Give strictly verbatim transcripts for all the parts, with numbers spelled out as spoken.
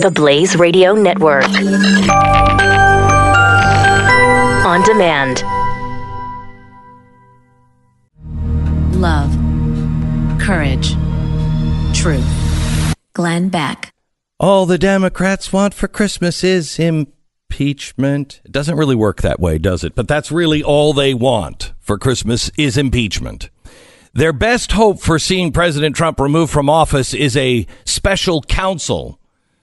the Blaze Radio Network. On demand. Love. Courage. Truth. Glenn Beck. All the Democrats want for Christmas is impeachment. It doesn't really work that way, does it? But that's really all they want for Christmas is impeachment. Their best hope for seeing President Trump removed from office is a special counsel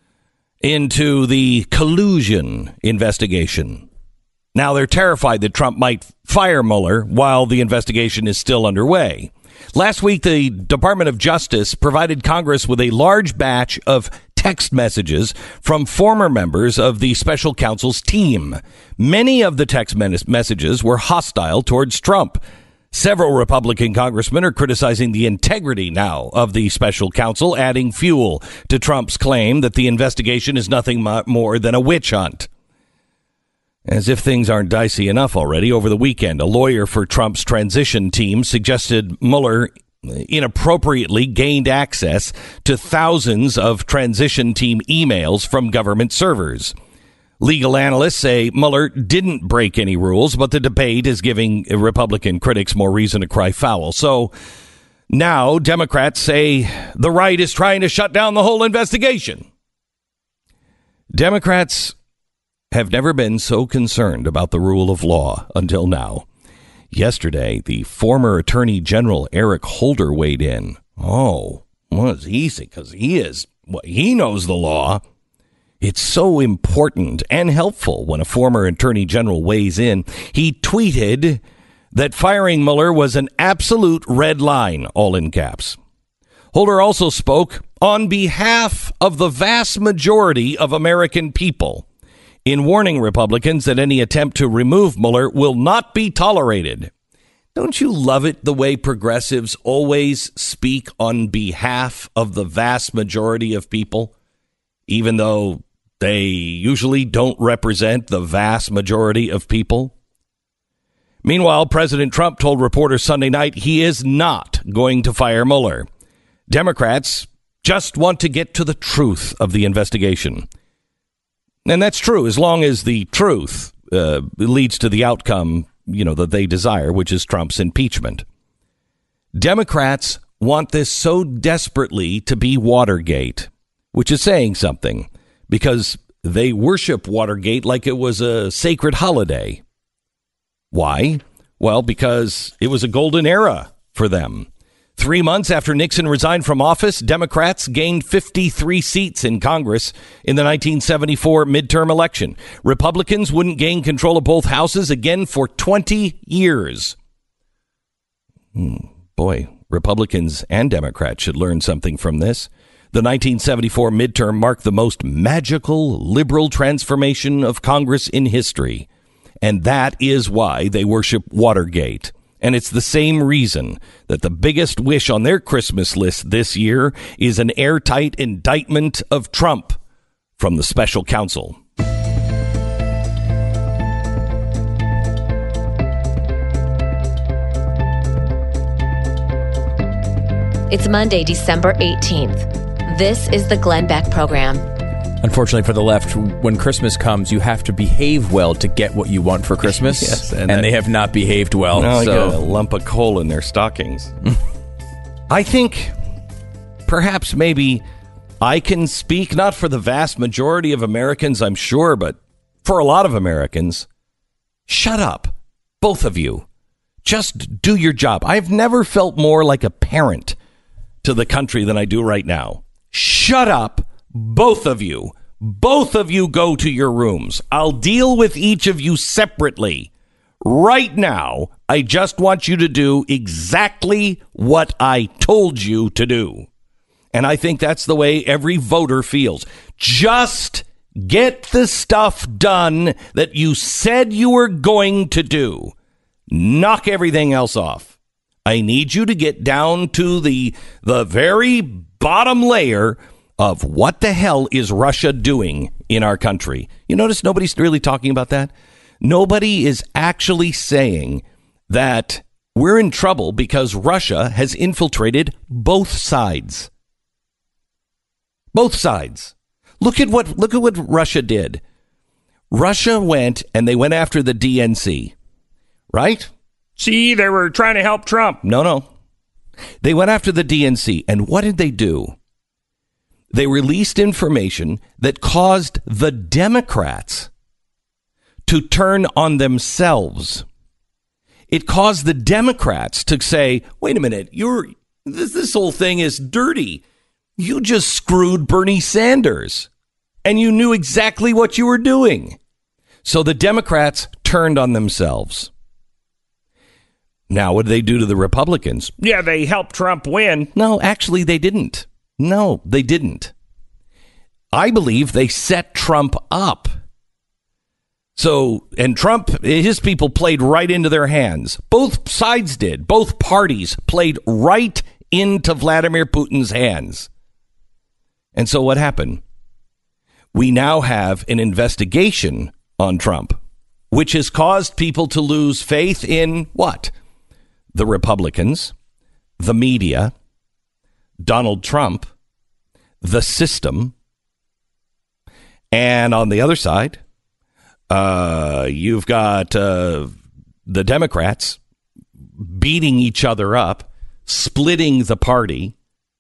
into the collusion investigation. Now they're terrified that Trump might fire Mueller while the investigation is still underway. Last week, the Department of Justice provided Congress with a large batch of text messages from former members of the special counsel's team. Many of the text messages were hostile towards Trump. Several Republican congressmen are criticizing the integrity now of the special counsel, adding fuel to Trump's claim that the investigation is nothing more than a witch hunt. As if things aren't dicey enough already, over the weekend, a lawyer for Trump's transition team suggested Mueller inappropriately gained access to thousands of transition team emails from government servers. Legal analysts say Mueller didn't break any rules, but the debate is giving Republican critics more reason to cry foul. So now Democrats say the right is trying to shut down the whole investigation. Democrats have never been so concerned about the rule of law until now. Yesterday, the former Attorney General Eric Holder weighed in. Oh, what does he say? Because he is, well, he knows the law. It's so important and helpful when a former attorney general weighs in. He tweeted that firing Mueller was an absolute red line, all in caps. Holder also spoke on behalf of the vast majority of American people in warning Republicans that any attempt to remove Mueller will not be tolerated. Don't you love it the way progressives always speak on behalf of the vast majority of people, even though they usually don't represent the vast majority of people? Meanwhile, President Trump told reporters Sunday night he is not going to fire Mueller. Democrats just want to get to the truth of the investigation. And that's true, as long as the truth uh, leads to the outcome, you know, that they desire, which is Trump's impeachment. Democrats want this so desperately to be Watergate, which is saying something, because they worship Watergate like it was a sacred holiday. Why? Well, because it was a golden era for them. Three months after Nixon resigned from office, Democrats gained fifty-three seats in Congress in the nineteen seventy-four midterm election. Republicans wouldn't gain control of both houses again for twenty years. Hmm, boy, Republicans and Democrats should learn something from this. The nineteen seventy-four midterm marked the most magical liberal transformation of Congress in history. And that is why they worship Watergate. And it's the same reason that the biggest wish on their Christmas list this year is an airtight indictment of Trump from the special counsel. It's Monday, December eighteenth. This is the Glenn Beck Program. Unfortunately for the left, when Christmas comes, you have to behave well to get what you want for Christmas. Yes, and and that, they have not behaved well. No, so. got a lump of coal in their stockings. I think perhaps maybe I can speak, not for the vast majority of Americans, I'm sure, but for a lot of Americans. Shut up, both of you. Just do your job. I've never felt more like a parent to the country than I do right now. Shut up. Both of you, both of you go to your rooms. I'll deal with each of you separately. Right now, I just want you to do exactly what I told you to do. And I think that's the way every voter feels. Just get the stuff done that you said you were going to do. Knock everything else off. I need you to get down to the the very bottom layer of what the hell is Russia doing in our country. You notice nobody's really talking about that? Nobody is actually saying that we're in trouble because Russia has infiltrated both sides. Both sides. Look at what look at what Russia did. Russia went and they went after the D N C, right? See, they were trying to help Trump. No, no. They went after the D N C, and what did they do? They released information that caused the Democrats to turn on themselves. It caused the Democrats to say, wait a minute, you're this, this whole thing is dirty. You just screwed Bernie Sanders, and you knew exactly what you were doing. So the Democrats turned on themselves. Now, what did they do to the Republicans? Yeah, they helped Trump win. No, actually, they didn't. No, they didn't. I believe they set Trump up. So, and Trump, his people played right into their hands. Both sides did. Both parties played right into Vladimir Putin's hands. And so what happened? We now have an investigation on Trump, which has caused people to lose faith in what? The Republicans, the media, Donald Trump, the system, and on the other side, uh, you've got uh, the Democrats beating each other up, splitting the party.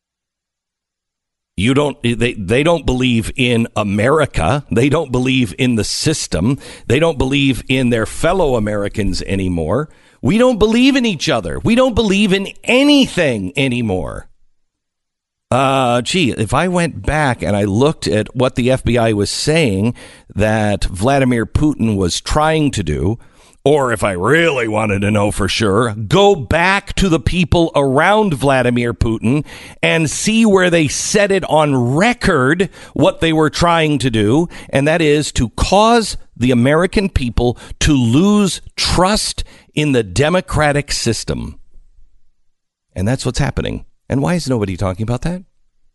You don't. They they don't believe in America. They don't believe in the system. They don't believe in their fellow Americans anymore. We don't believe in each other. We don't believe in anything anymore. Uh, gee, if I went back and I looked at what the F B I was saying that Vladimir Putin was trying to do, or if I really wanted to know for sure, go back to the people around Vladimir Putin and see where they said it on record what they were trying to do, and that is to cause the American people to lose trust in the democratic system. And that's what's happening. And why is nobody talking about that?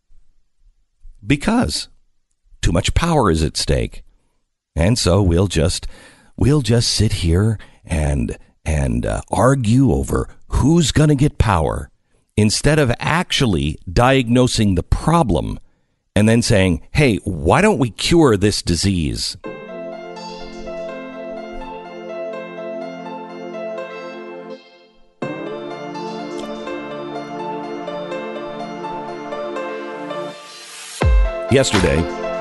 Because too much power is at stake. And so we'll just we'll just sit here and and uh, argue over who's going to get power instead of actually diagnosing the problem and then saying, "Hey, why don't we cure this disease?" Yesterday,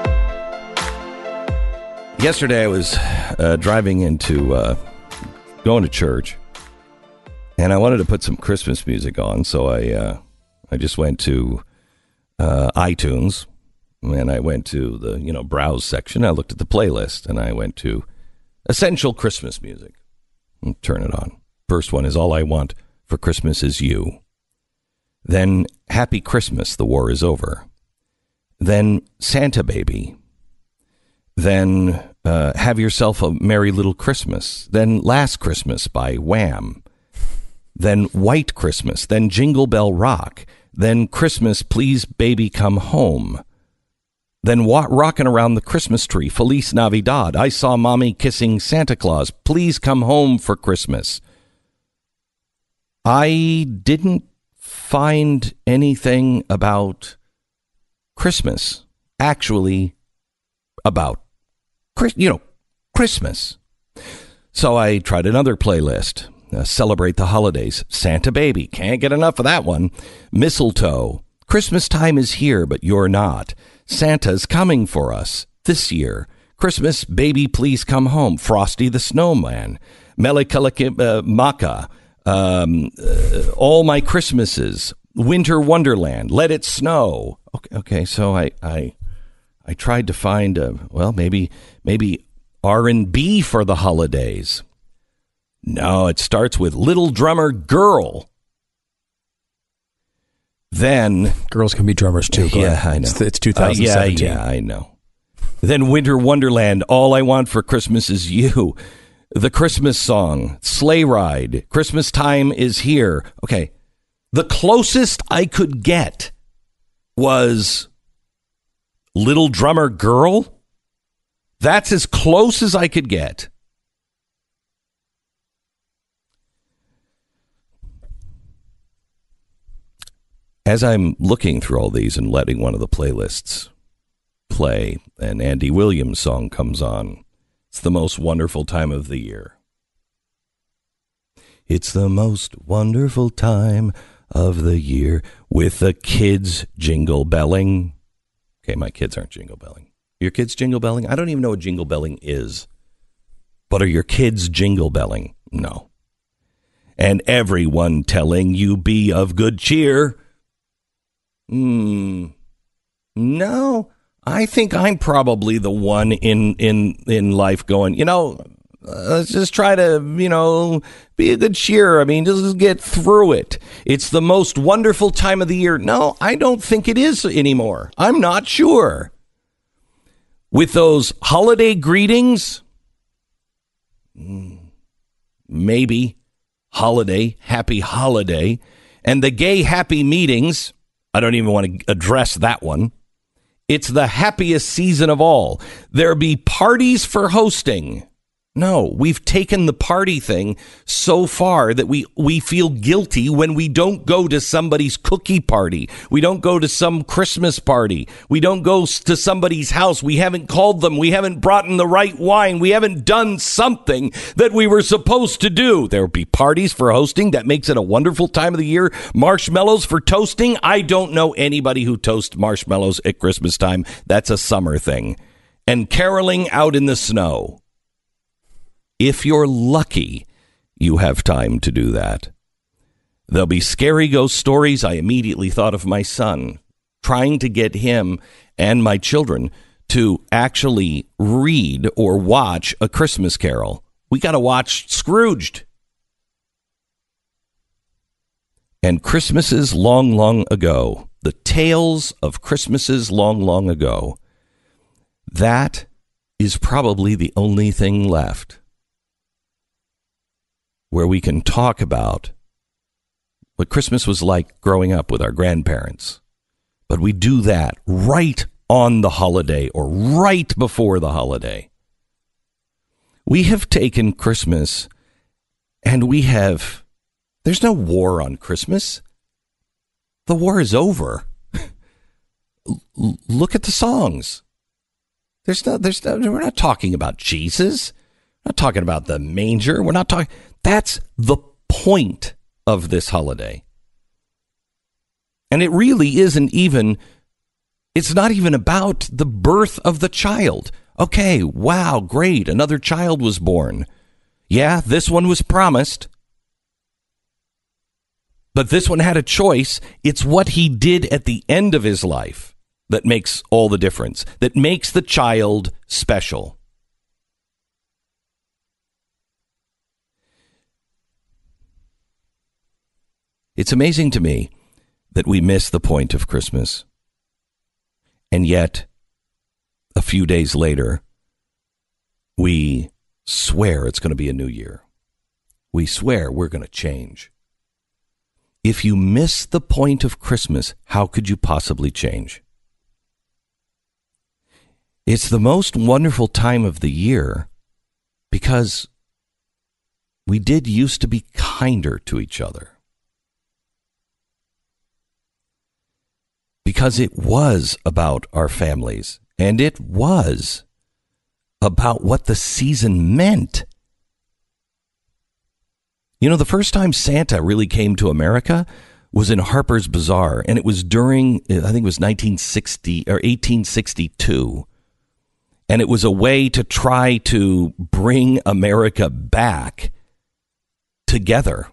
yesterday I was uh, driving into, uh, going to church, and I wanted to put some Christmas music on, so I uh, I just went to uh, iTunes, and I went to the, you know, browse section. I looked at the playlist, and I went to Essential Christmas Music. And turn it on. First one is All I Want for Christmas Is You. Then Happy Christmas, The War Is Over. Then Santa Baby. Then uh, Have Yourself a Merry Little Christmas. Then Last Christmas by Wham. Then White Christmas. Then Jingle Bell Rock. Then Christmas, Please Baby Come Home. Then wa- Rockin' Around the Christmas Tree, Feliz Navidad. I Saw Mommy Kissing Santa Claus. Please Come Home for Christmas. I didn't find anything about Christmas, actually about, you know, Christmas. So I tried another playlist, uh, Celebrate the Holidays, Santa Baby, can't get enough of that one, Mistletoe, Christmas Time Is Here, But You're Not, Santa's Coming for Us, This Year, Christmas, Baby Please Come Home, Frosty the Snowman, Melikilikimaka, um, uh, All My Christmases, Winter Wonderland, Let It Snow. Okay, okay, so I, I, I tried to find a, well, maybe, maybe R and B for the holidays. No, it starts with Little Drummer Girl. Then girls can be drummers too. Glenn. Yeah, I know. It's, it's two thousand seventeen. Uh, yeah, yeah, I know. Then Winter Wonderland, All I Want for Christmas Is You. The Christmas Song, Sleigh Ride, Christmas Time Is Here. Okay. The closest I could get was Little Drummer Girl. That's as close as I could get. As I'm looking through all these and letting one of the playlists play, an Andy Williams song comes on. It's the most wonderful time of the year. It's the most wonderful time of the year with the kids jingle belling. Okay, my kids aren't jingle belling. Your kids jingle belling? I don't even know what jingle belling is. But are your kids jingle belling? No. And everyone telling you be of good cheer. Hmm. No, I think I'm probably the one in, in, in life going, you know, uh, let's just try to, you know, be a good cheer. I mean, just get through it. It's the most wonderful time of the year. No, I don't think it is anymore. I'm not sure. With those holiday greetings, maybe holiday, happy holiday, and the gay happy meetings, I don't even want to address that one. It's the happiest season of all. There be parties for hosting. No, we've taken the party thing so far that we, we feel guilty when we don't go to somebody's cookie party. We don't go to some Christmas party. We don't go to somebody's house. We haven't called them. We haven't brought in the right wine. We haven't done something that we were supposed to do. There will be parties for hosting. That makes it a wonderful time of the year. Marshmallows for toasting. I don't know anybody who toasts marshmallows at Christmas time. That's a summer thing. And caroling out in the snow. If you're lucky, you have time to do that. There'll be scary ghost stories. I immediately thought of my son, trying to get him and my children to actually read or watch A Christmas Carol. We got to watch Scrooged. And Christmases long, long ago, the tales of Christmases long, long ago, that is probably the only thing left where we can talk about what Christmas was like growing up with our grandparents. But we do that right on the holiday or right before the holiday. We have taken Christmas and we have, there's no war on Christmas. The war is over. L- look at the songs. There's no, there's no, we're not talking about Jesus. We're not talking about the manger. We're not talking. That's the point of this holiday. And it really isn't even, it's not even about the birth of the child. Okay, wow, great, another child was born. Yeah, this one was promised. But this one had a choice. It's what he did at the end of his life that makes all the difference, that makes the child special. It's amazing to me that we miss the point of Christmas. And yet, a few days later, we swear it's going to be a new year. We swear we're going to change. If you miss the point of Christmas, how could you possibly change? It's the most wonderful time of the year because we did used to be kinder to each other. Because it was about our families, and it was about what the season meant. You know, the first time Santa really came to America was in Harper's Bazaar, and it was during, I think it was nineteen sixty or eighteen sixty-two. And it was a way to try to bring America back together.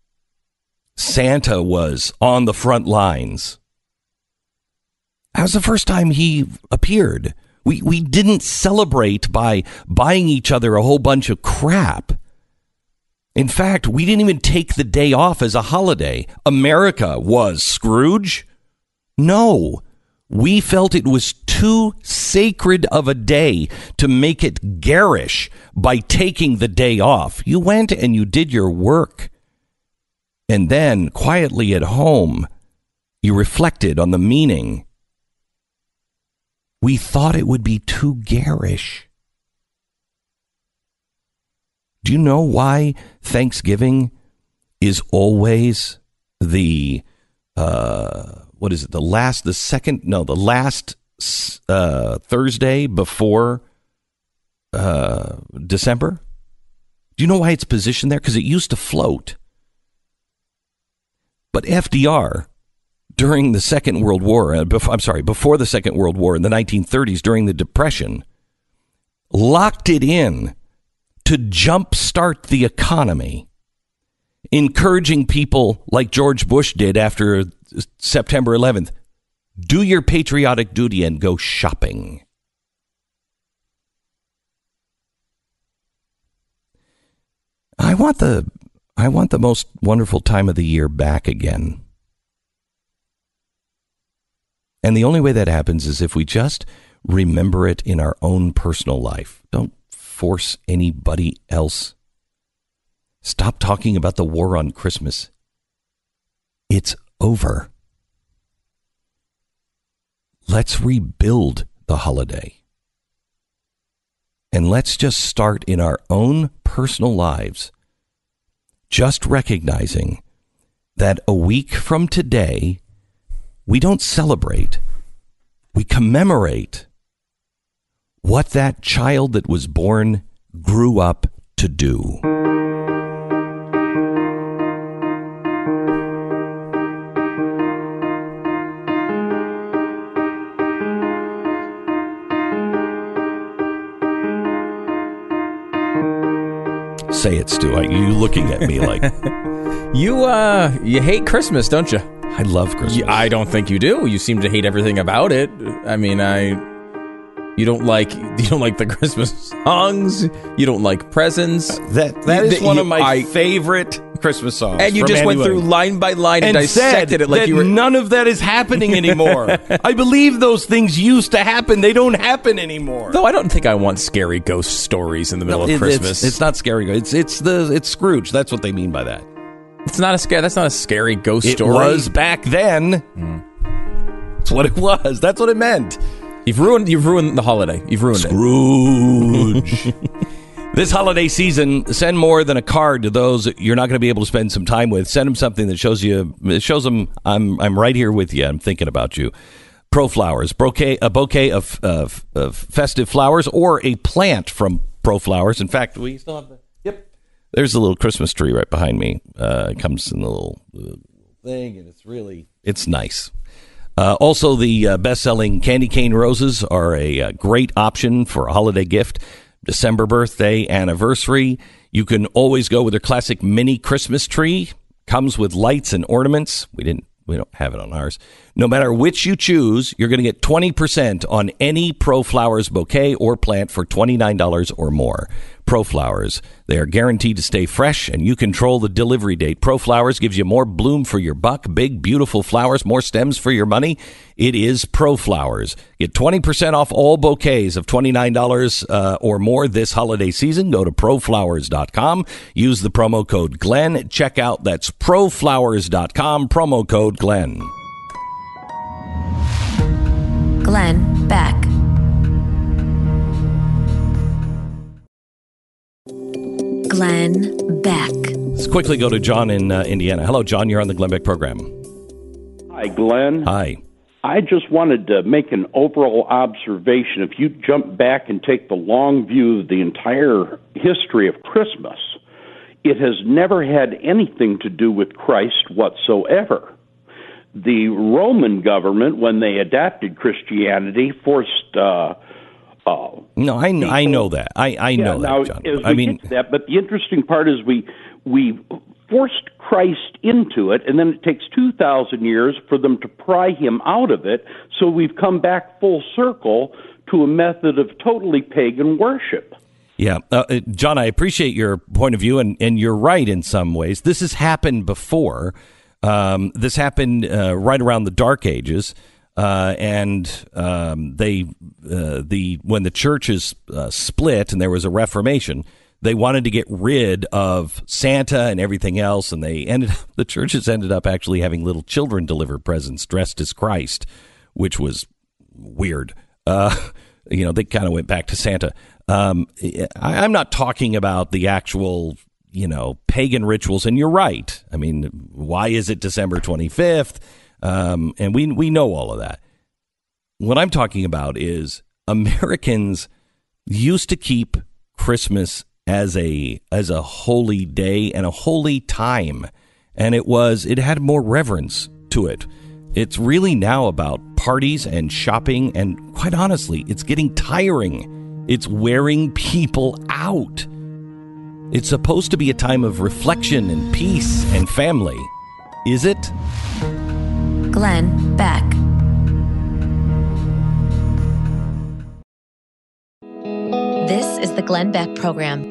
Santa was on the front lines. That was the first time he appeared. We we didn't celebrate by buying each other a whole bunch of crap. In fact, we didn't even take the day off as a holiday. America was Scrooge. No, we felt it was too sacred of a day to make it garish by taking the day off. You went and you did your work. And then, quietly at home, you reflected on the meaning. We thought it would be too garish. Do you know why Thanksgiving is always the, uh, what is it, the last, the second, no, the last uh, Thursday before uh, December? Do you know why it's positioned there? Because it used to float. But F D R, during the Second World War, uh, before, I'm sorry, before the Second World War in the nineteen thirties, during the Depression, locked it in to jumpstart the economy, encouraging people like George Bush did after September eleventh, do your patriotic duty and go shopping. I want the I want the most wonderful time of the year back again. And the only way that happens is if we just remember it in our own personal life. Don't force anybody else. Stop talking about the war on Christmas. It's over. Let's rebuild the holiday. And let's just start in our own personal lives, just recognizing that a week from today, we don't celebrate, we commemorate what that child that was born grew up to do. Say it, Stu. You looking at me like you uh you hate Christmas, don't you? I love Christmas. You, I don't think you do. You seem to hate everything about it. I mean, I you don't like you don't like the Christmas songs. You don't like presents. That that you, is one you, of my I, favorite Christmas songs. And you just went through line by line and, and dissected said it like that you were. None of that is happening anymore. I believe those things used to happen. They don't happen anymore. Though I don't think I want scary ghost stories in the middle no, of Christmas. It's, it's not scary. It's it's the it's Scrooge. That's what they mean by that. It's not a scare. That's not a scary ghost it story. It was back then. Mm. That's what it was. That's what it meant. You've ruined. You've ruined the holiday. You've ruined Scrooge. it. This holiday season, send more than a card to those you're not going to be able to spend some time with. Send them something that shows you. It shows them I'm I'm right here with you. I'm thinking about you. ProFlowers, bouquet, a bouquet of, of of festive flowers, or a plant from ProFlowers. In fact, we still have the. Yep. There's a little Christmas tree right behind me. Uh, it comes in a little uh, thing, and it's really, it's nice. Uh, also, the uh, best-selling candy cane roses are a uh, great option for a holiday gift. December birthday, anniversary. You can always go with their classic mini Christmas tree. Comes with lights and ornaments. We didn't, we don't have it on ours. No matter which you choose, you're going to get twenty percent on any ProFlowers bouquet or plant for twenty-nine dollars or more. ProFlowers, they are guaranteed to stay fresh, and you control the delivery date. ProFlowers gives you more bloom for your buck, big, beautiful flowers, more stems for your money. It is ProFlowers. Get twenty percent off all bouquets of twenty-nine dollars uh, or more this holiday season. Go to pro flowers dot com. Use the promo code Glenn. Check out, that's pro flowers dot com, promo code Glenn. Glenn Beck. Glenn Beck. Let's quickly go to John in uh, Indiana. Hello, John. You're on the Glenn Beck program. Hi, Glenn. Hi. I just wanted to make an overall observation. If you jump back and take the long view of the entire history of Christmas, it has never had anything to do with Christ whatsoever. The Roman government, when they adapted Christianity, forced... Uh, uh, no, I, people, I know that. I, I yeah, know now, that, John. As we I mean, get to that, but the interesting part is we we forced Christ into it, and then it takes two thousand years for them to pry him out of it, so we've come back full circle to a method of totally pagan worship. Yeah, uh, John, I appreciate your point of view, and, and you're right in some ways. This has happened before. Um, this happened uh, right around the Dark Ages, uh, and um, they uh, the when the churches uh, split and there was a Reformation, they wanted to get rid of Santa and everything else, and they ended the churches ended up actually having little children deliver presents dressed as Christ, which was weird. Uh, you know, they kind of went back to Santa. Um, I, I'm not talking about the actual, you know, pagan rituals. And you're right. I mean, why is it December twenty-fifth? Um, and we we know all of that. what I'm talking about is Americans used to keep Christmas as a as a holy day and a holy time, and it was it had more reverence to it. It's really now about parties and shopping, and quite honestly, it's getting tiring. It's wearing people out. It's supposed to be a time of reflection and peace and family. Is it? Glenn Beck. This is the Glenn Beck Program.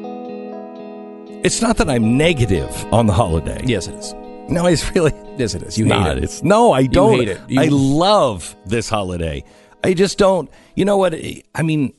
It's not that I'm negative on the holiday. Yes, it is. No, it's really... Yes, it is. You not. hate it. It's, no, I don't. You hate it. You, I love this holiday. I just don't... You know what? I mean...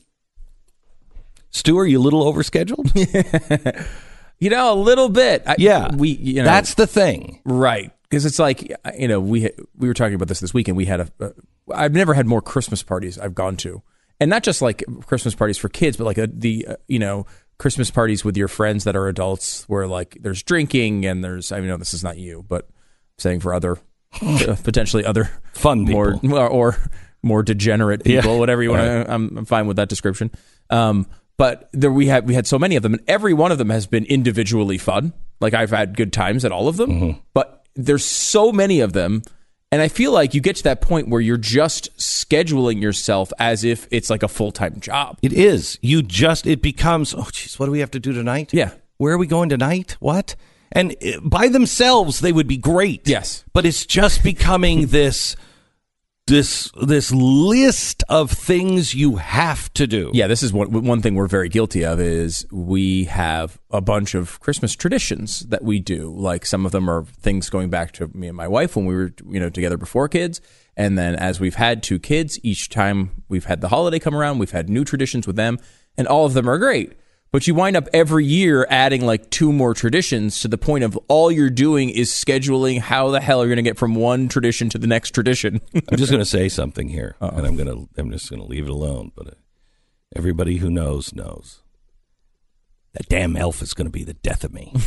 Stu, are you a little overscheduled? You know, a little bit. I, yeah. We, you know, that's the thing. Right. Because it's like, you know, we we were talking about this this weekend. We had a, a... I've never had more Christmas parties I've gone to. And not just like Christmas parties for kids, but like a, the, uh, you know, Christmas parties with your friends that are adults where like there's drinking and there's, I know this is not you, but I'm saying for other, uh, potentially other fun people. More, or, or more degenerate people, yeah. whatever you want right. to, I'm, I'm fine with that description. Um, but there we had, we had so many of them, and every one of them has been individually fun. Like I've had good times at all of them, mm-hmm. but there's so many of them. And I feel like you get to that point where you're just scheduling yourself as if it's like a full-time job. It is. You just, it becomes, oh, geez, what do we have to do tonight? Yeah. Where are we going tonight? What? And by themselves, they would be great. Yes. But it's just becoming this, this, this list of things you have to do. Yeah, this is one, one thing we're very guilty of is we have a bunch of Christmas traditions that we do. Like some of them are things going back to me and my wife when we were, you know, together before kids. And then as we've had two kids, each time we've had the holiday come around, we've had new traditions with them, and all of them are great. But you wind up every year adding like two more traditions to the point of all you're doing is scheduling how the hell you're going to get from one tradition to the next tradition. I'm just going to say something here, Uh-oh. and I'm going to I'm just going to leave it alone. But everybody who knows knows that damn elf is going to be the death of me.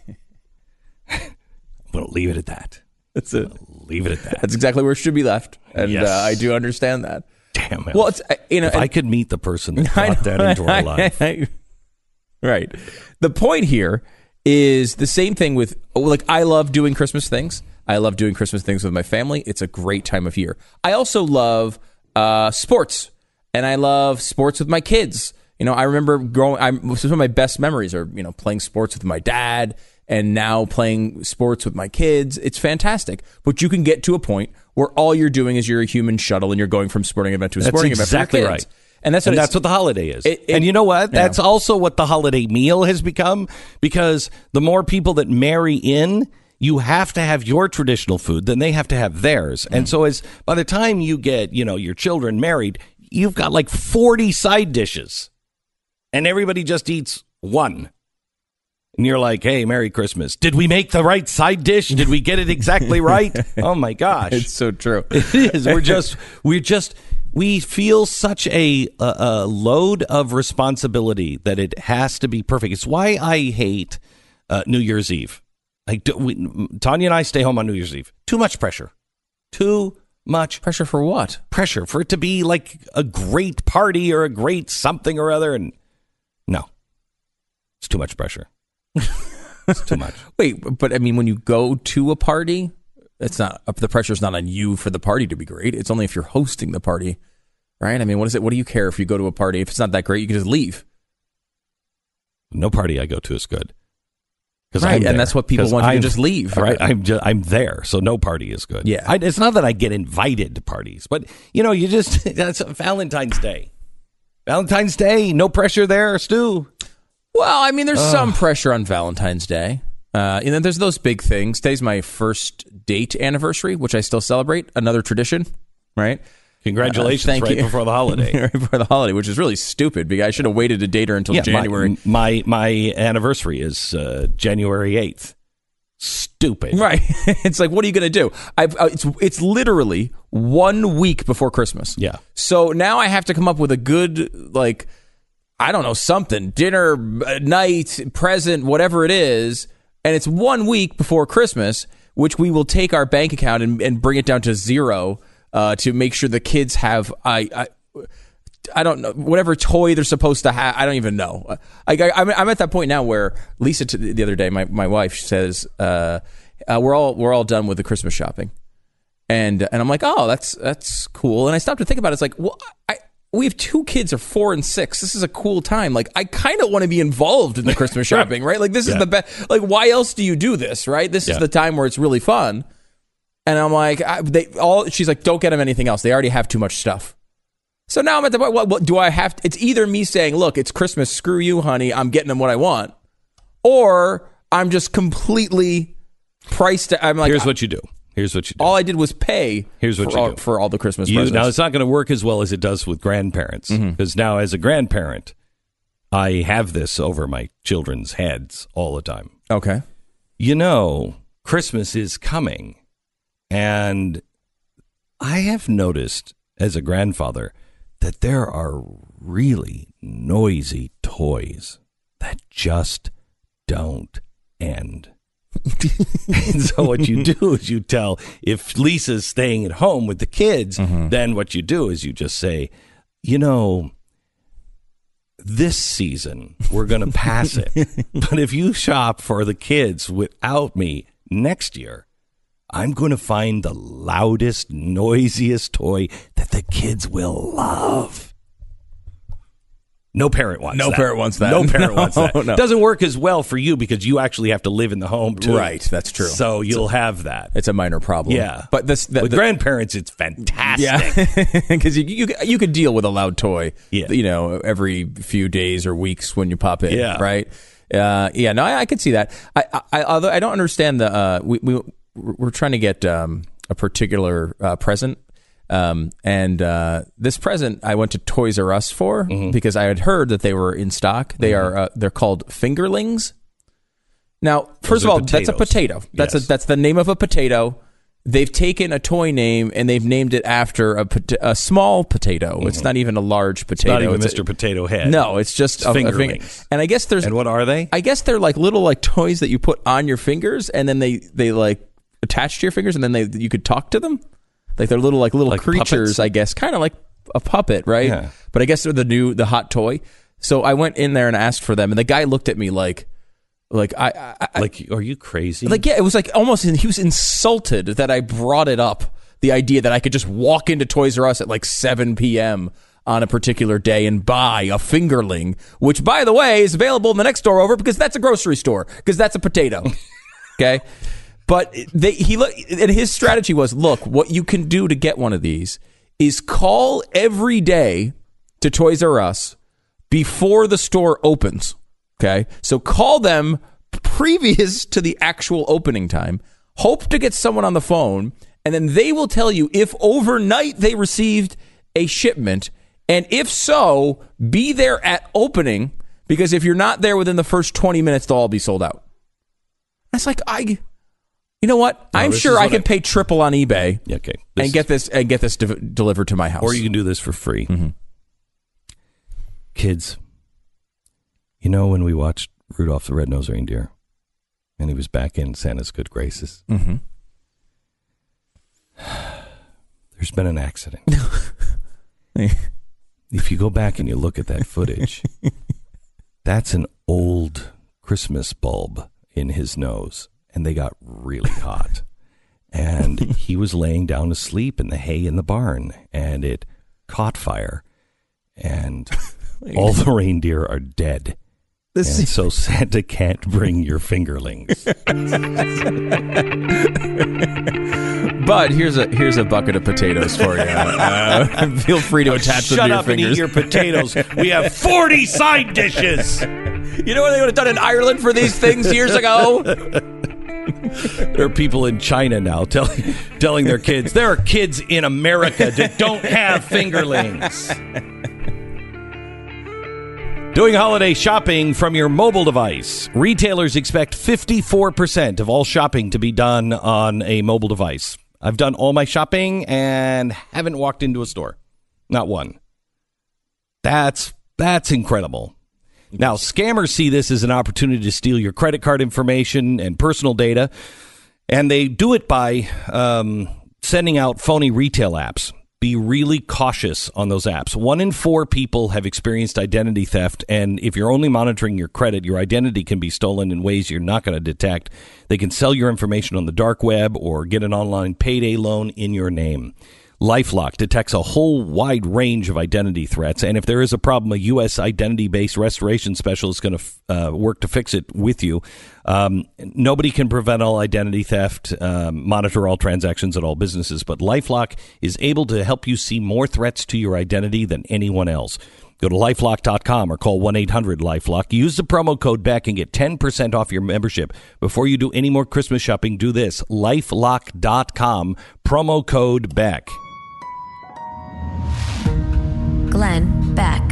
I'm going to leave it at that. That's it. Leave it at that. That's exactly where it should be left, and yes. uh, I do understand that. Damn elf. Well, it's you know, if and, I could meet the person that brought that into our life. Right. The point here is the same thing with, like, I love doing Christmas things. I love doing Christmas things with my family. It's a great time of year. I also love uh, sports, and I love sports with my kids. You know, I remember growing, I'm, some of my best memories are, you know, playing sports with my dad and now playing sports with my kids. It's fantastic. But you can get to a point where all you're doing is you're a human shuttle and you're going from sporting event to a That's sporting exactly event for your kids. Right. And that's what, and that's what the holiday is. It, it, and you know what? That's yeah. also what the holiday meal has become, because the more people that marry in, you have to have your traditional food, then they have to have theirs. Mm. And so as by the time you get, you know, your children married, you've got like forty side dishes and everybody just eats one. And you're like, hey, Merry Christmas. Did we make the right side dish? Did we get it exactly right? Oh my gosh. It's so true. It is. We're just, we're just, we feel such a, a, a load of responsibility that it has to be perfect. It's why I hate uh, New Year's Eve. Like, do, we, Tanya and I stay home on New Year's Eve. Too much pressure. Too much pressure for what? Pressure for it to be like a great party or a great something or other. And no, it's too much pressure. It's too much. Wait, but I mean, when you go to a party, it's not the pressure's not on you for the party to be great. It's only if you're hosting the party, right? I mean, what is it? What do you care if you go to a party? If it's not that great, you can just leave. No party I go to is good. Right, and there. That's what people want you to just leave. Right, I'm just I'm there, so no party is good. Yeah, I, it's not that I get invited to parties, but you know, you just that's Valentine's Day. Valentine's Day, no pressure there, Stu. Well, I mean, there's Ugh. some pressure on Valentine's Day. Uh, and then there's those big things. Today's my first date anniversary, which I still celebrate. Another tradition, right? Congratulations! Uh, thank right you. before the holiday. Right before the holiday, which is really stupid because I should have waited a date or until yeah, January. My my, my anniversary is uh, January eighth. Stupid, right? It's like, what are you going to do? I've, uh, it's it's literally one week before Christmas. Yeah. So now I have to come up with a good, like, I don't know, something, dinner, night, present, whatever it is. And it's one week before Christmas, which we will take our bank account and, and bring it down to zero uh, to make sure the kids have I. I I don't know, whatever toy they're supposed to have. I don't even know. I, I, I'm, I'm at that point now where Lisa, t- the other day, my, my wife says, uh, uh, we're all we're all done with the Christmas shopping. And and I'm like, oh, that's that's cool. And I stopped to think about it. It's like, well, I, we have two kids, are four and six. This is a cool time. Like, I kind of want to be involved in the Christmas shopping, right? Like, this yeah. is the best. Like, why else do you do this, right? This yeah. is the time where it's really fun. And I'm like, I, they all. She's like, don't get them anything else. They already have too much stuff. So now I'm at the point, what, what do I have to, it's either me saying, look, it's Christmas, screw you, honey, I'm getting them what I want, or I'm just completely priced. I'm like, here's what you do. Here's what you do. All I did was pay Here's what for, you all, do. for all the Christmas you, presents. Now, it's not going to work as well as it does with grandparents, because mm-hmm. now as a grandparent, I have this over my children's heads all the time. Okay. You know, Christmas is coming, and I have noticed as a grandfather that there are really noisy toys that just don't end. And so what you do is you tell, if Lisa's staying at home with the kids, mm-hmm. then what you do is you just say, you know, this season we're going to pass it. But if you shop for the kids without me next year, I'm going to find the loudest, noisiest toy that the kids will love. No parent wants no that. No parent wants that. No parent no, wants that. No. Doesn't work as well for you because you actually have to live in the home too. Right, that's true. So you'll a, have that. It's a minor problem. Yeah. But this, the, with the, grandparents, it's fantastic. Yeah, because you, you you could deal with a loud toy, yeah. you know, every few days or weeks when you pop in, yeah. right? Uh, yeah, no, I, I could see that. I, I, although I don't understand the, uh, we, we, we're trying to get um, a particular uh, present. Um, and uh, this present I went to Toys R Us for mm-hmm. because I had heard that they were in stock. They mm-hmm. are uh, they're called fingerlings. Now, first Those of all, potatoes. that's a potato. That's yes. a that's the name of a potato. They've taken a toy name and they've named it after a, a small potato. Mm-hmm. It's not even a large potato. It's not even it's Mister A, Potato Head. No, it's just it's a, fingerlings. a finger. And I guess there's and what are they? I guess they're like little like toys that you put on your fingers and then they they like attach to your fingers and then they you could talk to them. Like they're little like little like creatures, puppets? I guess, kind of like a puppet, right? Yeah. But I guess they're the new the hot toy. So I went in there and asked for them, and the guy looked at me like, like I, I like, are you crazy? Like, yeah, it was like almost he was insulted that I brought it up. The idea that I could just walk into Toys R Us at like seven p.m. on a particular day and buy a fingerling, which, by the way, is available in the next store over because that's a grocery store because that's a potato. Okay. But they, he look, and his strategy was, look, what you can do to get one of these is call every day to Toys R Us before the store opens. Okay, so call them previous to the actual opening time. Hope to get someone on the phone, and then they will tell you if overnight they received a shipment, and if so, be there at opening because if you're not there within the first twenty minutes, they'll all be sold out. It's like I. You know what? No, I'm sure I could I, pay triple on eBay okay, and is, get this and get this de- delivered to my house. Or you can do this for free. Mm-hmm. Kids, you know when we watched Rudolph the Red-Nosed Reindeer and he was back in Santa's good graces? Mm-hmm. There's been an accident. If you go back and you look at that footage, that's an old Christmas bulb in his nose. And they got really hot. And he was laying down to sleep in the hay in the barn. And it caught fire. And all the reindeer are dead. This and so Santa can't bring your fingerlings. But here's a here's a bucket of potatoes for you. Uh, feel free to attach them to your fingers. Shut up and eat your potatoes. We have forty side dishes. You know what they would have done in Ireland for these things years ago? There are people in China now telling telling their kids there are kids in America that don't have fingerlings. Doing holiday shopping from your mobile device. Retailers expect fifty-four percent of all shopping to be done on a mobile device. I've done all my shopping and haven't walked into a store. Not one. That's that's incredible. Now, scammers see this as an opportunity to steal your credit card information and personal data, and they do it by um, sending out phony retail apps. Be really cautious on those apps. One in four people have experienced identity theft, and if you're only monitoring your credit, your identity can be stolen in ways you're not going to detect. They can sell your information on the dark web or get an online payday loan in your name. LifeLock detects a whole wide range of identity threats, and if there is a problem, a U S identity-based restoration specialist is going to uh, work to fix it with you. Um, nobody can prevent all identity theft, um, monitor all transactions at all businesses, but LifeLock is able to help you see more threats to your identity than anyone else. Go to lifelock dot com or call one eight hundred lifelock. Use the promo code BECK and get ten percent off your membership. Before you do any more Christmas shopping, do this. lifelock dot com, promo code BECK. Glenn Beck.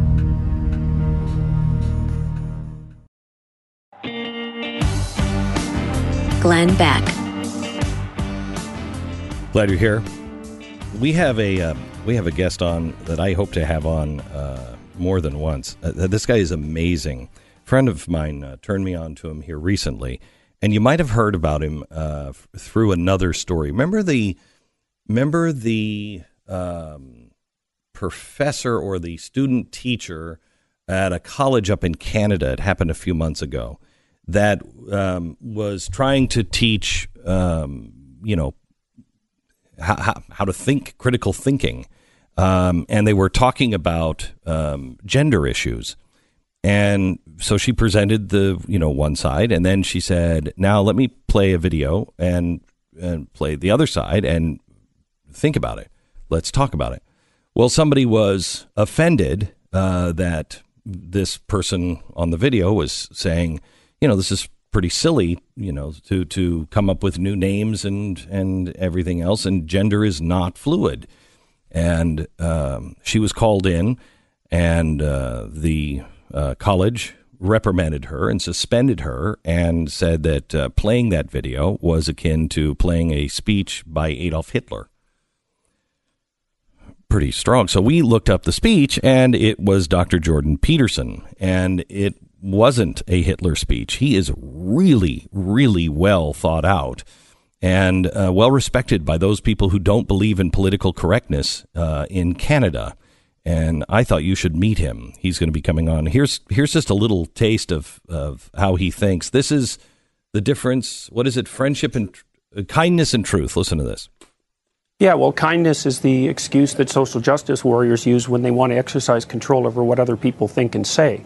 Glenn Beck. Glad you're here. We have a uh, we have a guest on that I hope to have on uh, more than once. Uh, this guy is amazing. A friend of mine uh, turned me on to him here recently, and you might have heard about him uh, f- through another story. Remember the remember the. Um, professor or the student teacher at a college up in Canada, it happened a few months ago, that um, was trying to teach, um, you know, how, how to think, critical thinking. Um, and they were talking about um, gender issues. And so she presented the, you know, one side, and then she said, now let me play a video and, and play the other side and think about it. Let's talk about it. Well, somebody was offended uh, that this person on the video was saying, you know, this is pretty silly, you know, to, to come up with new names and, and everything else, and gender is not fluid. And um, she was called in, and uh, the uh, college reprimanded her and suspended her and said that uh, playing that video was akin to playing a speech by Adolf Hitler. Pretty strong. So we looked up the speech, and it was Doctor Jordan Peterson, and it wasn't a Hitler speech. He is really, really well thought out and uh, well respected by those people who don't believe in political correctness uh, in Canada. And I thought you should meet him. He's going to be coming on. Here's here's just a little taste of, of how he thinks. This is the difference. What is it? Friendship and uh, kindness and truth. Listen to this. Yeah, well, kindness is the excuse that social justice warriors use when they want to exercise control over what other people think and say.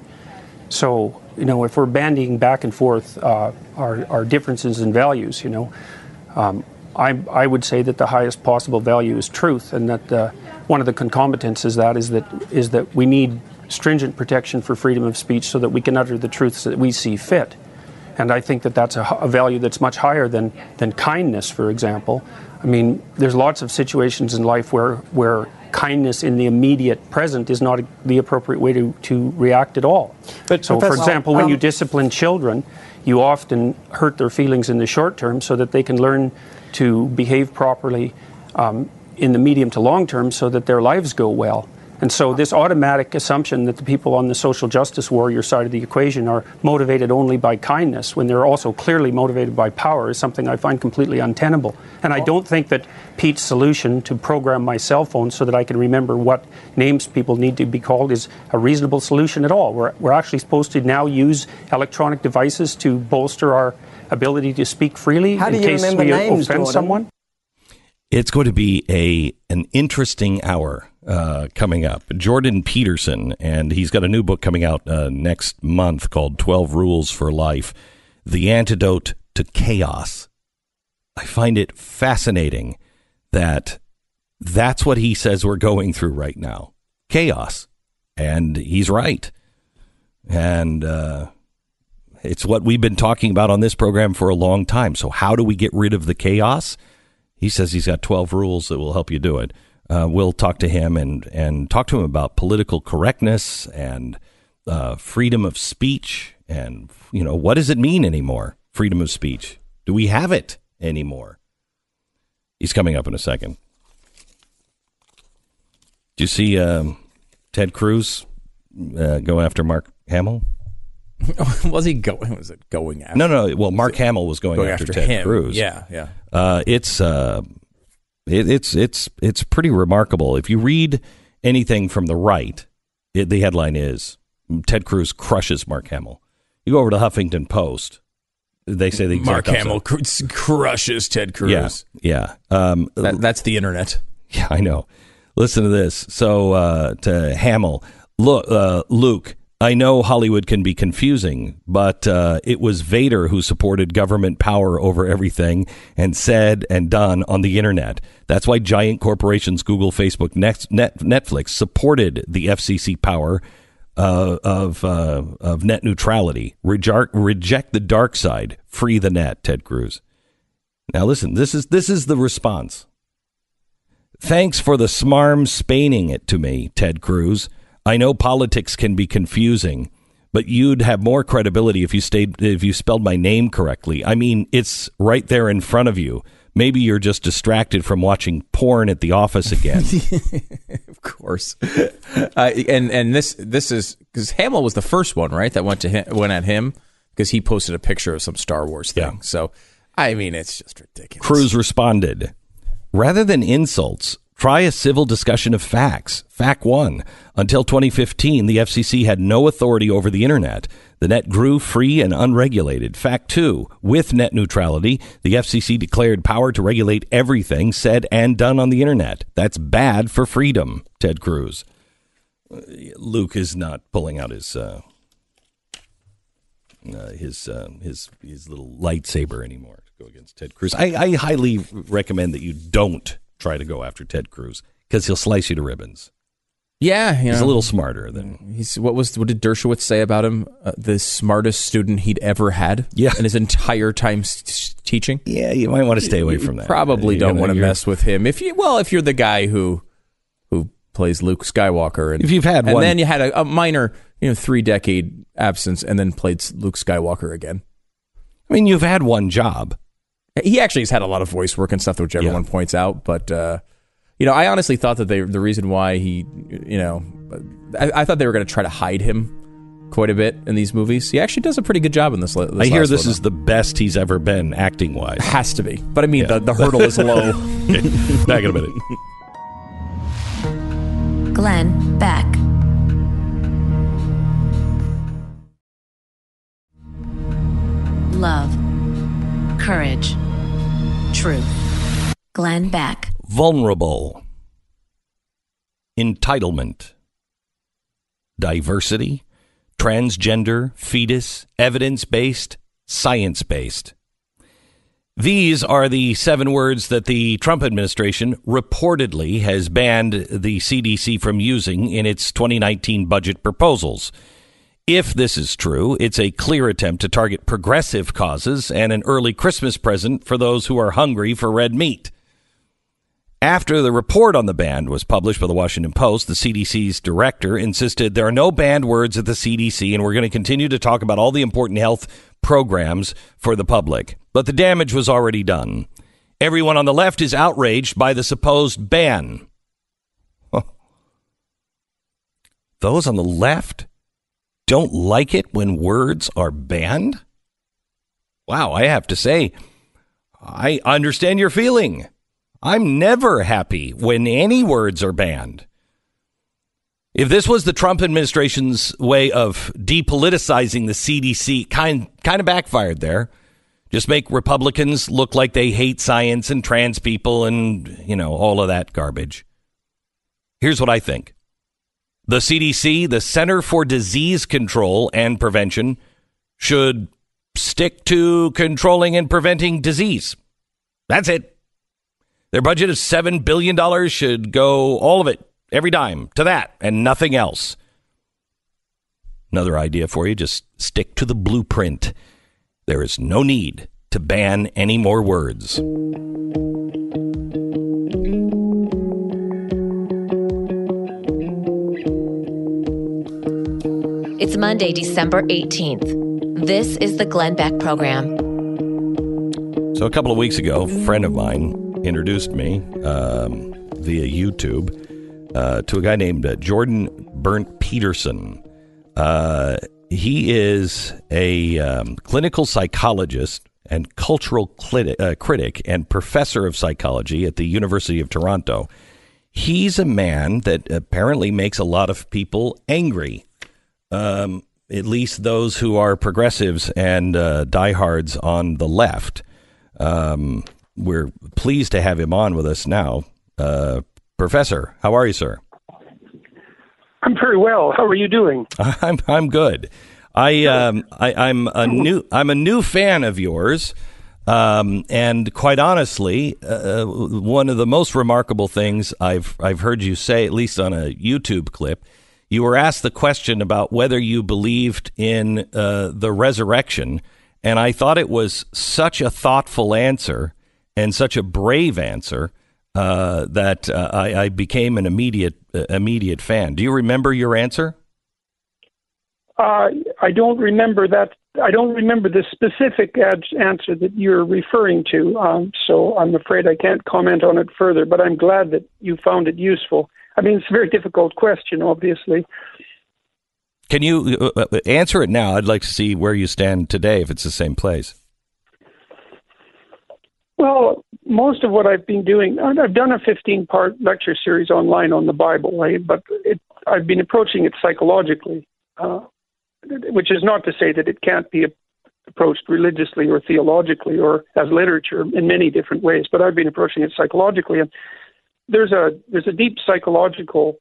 So, you know, if we're bandying back and forth uh, our, our differences in values, you know, um, I, I would say that the highest possible value is truth, and that uh, one of the concomitants is that is that is that we need stringent protection for freedom of speech so that we can utter the truths that we see fit. And I think that that's a, a value that's much higher than, than kindness, for example. I mean, there's lots of situations in life where, where kindness in the immediate present is not a, the appropriate way to, to react at all. But so, for example, when um, you discipline children, you often hurt their feelings in the short term so that they can learn to behave properly um, in the medium to long term so that their lives go well. And so this automatic assumption that the people on the social justice warrior side of the equation are motivated only by kindness when they're also clearly motivated by power is something I find completely untenable. And I don't think that Pete's solution to program my cell phone so that I can remember what names people need to be called is a reasonable solution at all. We're, we're actually supposed to now use electronic devices to bolster our ability to speak freely How in do you case remember we names, offend Jordan? someone. It's going to be a an interesting hour uh, coming up. Jordan Peterson, and he's got a new book coming out uh, next month called twelve Rules for Life, The Antidote to Chaos. I find it fascinating that that's what he says we're going through right now. Chaos. And he's right. And uh, it's what we've been talking about on this program for a long time. So how do we get rid of the chaos? He says he's got twelve rules that will help you do it. Uh, we'll talk to him and, and talk to him about political correctness and uh, freedom of speech. And, you know, what does it mean anymore? Freedom of speech. Do we have it anymore? He's coming up in a second. Do you see um, Ted Cruz uh, go after Mark Hamill? Was he going? Was it going after? No, no. Well, Mark Hamill was going, going after, after Ted him. Cruz. Yeah, yeah. Uh, it's uh, It, it's it's it's pretty remarkable. If you read anything from the right, it, the headline is Ted Cruz crushes Mark Hamill. You go over to Huffington Post, they say the exact Mark Hamill cr- crushes Ted Cruz. Yeah, yeah. Um, that, that's the internet. Yeah, I know. Listen to this. So uh, to Hamill, look, uh, Luke. I know Hollywood can be confusing, but uh, it was Vader who supported government power over everything and said and done on the internet. That's why giant corporations, Google, Facebook, Net, Net, Netflix, supported the F C C power uh, of uh, of net neutrality. Reject, reject the dark side, free the net. Ted Cruz. Now listen, this is this is the response. Thanks for the smarm spaining it to me, Ted Cruz. I know politics can be confusing, but you'd have more credibility if you stayed if you spelled my name correctly. I mean, it's right there in front of you. Maybe you're just distracted from watching porn at the office again. Of course. Uh, and and this this is because Hamill was the first one, right, that went to him, went at him because he posted a picture of some Star Wars thing. Yeah. So, I mean, it's just ridiculous. Cruz responded, rather than insults, try a civil discussion of facts. Fact one, until twenty fifteen, the F C C had no authority over the internet. The net grew free and unregulated. Fact two, with net neutrality, the F C C declared power to regulate everything said and done on the internet. That's bad for freedom, Ted Cruz. Luke is not pulling out his uh, uh, his uh, his his little lightsaber anymore to go against Ted Cruz. I, I highly recommend that you don't try to go after Ted Cruz because he'll slice you to ribbons. Yeah, you he's know, a little smarter than he's. What was what did Dershowitz say about him? Uh, the smartest student he'd ever had. Yeah. In his entire time s- teaching. Yeah, you might want to stay away from that. Probably you don't know, want to mess with him. If you well, if you're the guy who who plays Luke Skywalker, and if you've had and one, then you had a, a minor, you know, three decade absence, and then played Luke Skywalker again. I mean, you've had one job. He actually has had a lot of voice work and stuff, which everyone yeah. points out, but. Uh, You know, I honestly thought that they the reason why he, you know, I, I thought they were going to try to hide him quite a bit in these movies. He actually does a pretty good job in this. this I hear this one, is the best he's ever been acting wise. Has to be, but I mean yeah. the the hurdle is low. Okay. Back in a minute. Glenn Beck. Love, courage, truth. Glenn Beck. Vulnerable, entitlement, diversity, transgender, fetus, evidence-based, science-based. These are the seven words that the Trump administration reportedly has banned the C D C from using in its twenty nineteen budget proposals. If this is true, it's a clear attempt to target progressive causes and an early Christmas present for those who are hungry for red meat. After the report on the ban was published by the Washington Post, the C D C's director insisted there are no banned words at the C D C, and we're going to continue to talk about all the important health programs for the public. But the damage was already done. Everyone on the left is outraged by the supposed ban. Huh. Those on the left don't like it when words are banned? Wow, I have to say, I understand your feeling. I'm never happy when any words are banned. If this was the Trump administration's way of depoliticizing the C D C, kind kind of backfired there. Just make Republicans look like they hate science and trans people and, you know, all of that garbage. Here's what I think. The C D C, the Center for Disease Control and Prevention, should stick to controlling and preventing disease. That's it. Their budget of seven billion dollars should go, all of it, every dime, to that and nothing else. Another idea for you, just stick to the blueprint. There is no need to ban any more words. It's Monday, December eighteenth. This is the Glenn Beck Program. So a couple of weeks ago, a friend of mine introduced me um, via YouTube uh, to a guy named uh, Jordan Burnt Peterson. Uh, he is a um, clinical psychologist and cultural clit- uh, critic and professor of psychology at the University of Toronto. He's a man that apparently makes a lot of people angry, um, at least those who are progressives and uh, diehards on the left. Um, we're pleased to have him on with us now. Uh, Professor, how are you, sir? I'm very well. How are you doing? I'm I'm good. I um I, I'm a new I'm a new fan of yours, um, and quite honestly, uh, one of the most remarkable things I've I've heard you say, at least on a YouTube clip, you were asked the question about whether you believed in uh, the resurrection, and I thought it was such a thoughtful answer and such a brave answer uh, that uh, I, I became an immediate uh, immediate fan. Do you remember your answer? Uh, I don't remember that. I don't remember the specific ad- answer that you're referring to. Um, so I'm afraid I can't comment on it further, but I'm glad that you found it useful. I mean, it's a very difficult question, obviously. Can you uh, answer it now? I'd like to see where you stand today, if it's the same place. Well, most of what I've been doing, I've done a fifteen-part lecture series online on the Bible, right? But it, I've been approaching it psychologically. Uh, which is not to say that it can't be approached religiously or theologically or as literature in many different ways, but I've been approaching it psychologically. And there's a there's a deep psychological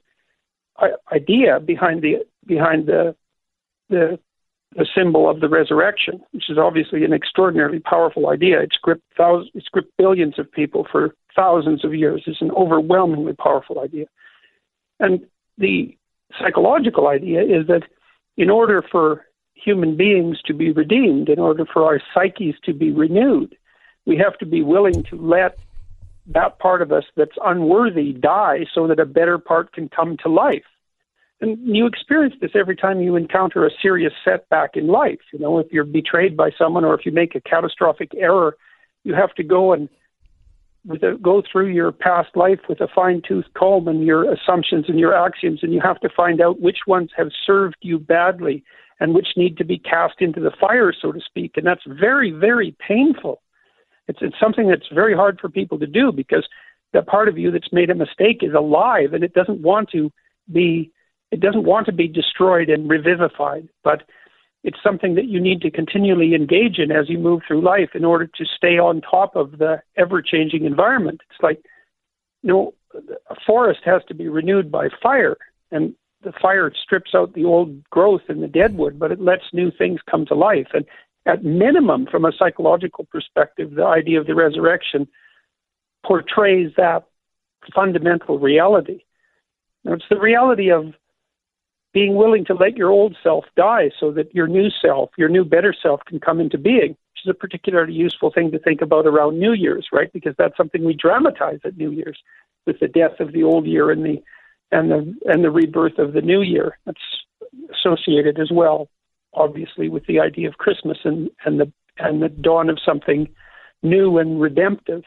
idea behind the behind the the, the symbol of the resurrection, which is obviously an extraordinarily powerful idea. It's gripped thousands, it's gripped billions of people for thousands of years. It's an overwhelmingly powerful idea. And the psychological idea is that in order for human beings to be redeemed, in order for our psyches to be renewed, we have to be willing to let that part of us that's unworthy die so that a better part can come to life. And you experience this every time you encounter a serious setback in life. You know, if you're betrayed by someone or if you make a catastrophic error, you have to go and with a, go through your past life with a fine-tooth comb and your assumptions and your axioms, and you have to find out which ones have served you badly and which need to be cast into the fire, so to speak. And that's very, very painful. It's, it's something that's very hard for people to do because that part of you that's made a mistake is alive and it doesn't want to be, it doesn't want to be destroyed and revivified. But it's something that you need to continually engage in as you move through life in order to stay on top of the ever-changing environment. It's like, you know, a forest has to be renewed by fire, and the fire strips out the old growth and the dead wood, but it lets new things come to life. And at minimum, from a psychological perspective, the idea of the resurrection portrays that fundamental reality. Now, it's the reality of being willing to let your old self die so that your new self, your new better self can come into being, which is a particularly useful thing to think about around New Year's, right? Because that's something we dramatize at New Year's with the death of the old year and the and the and the rebirth of the new year. That's associated as well, obviously, with the idea of Christmas and, and the and the dawn of something new and redemptive.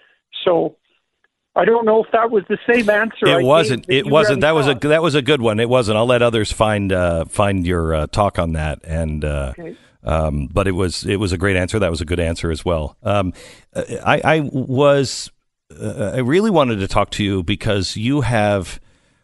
So I don't know if that was the same answer. It I wasn't. Gave It wasn't. That was a thought. that was a good one. It wasn't. I'll let others find uh, find your uh, talk on that. And uh, Okay. um, but it was it was a great answer. That was a good answer as well. Um, I, I was uh, I really wanted to talk to you because you have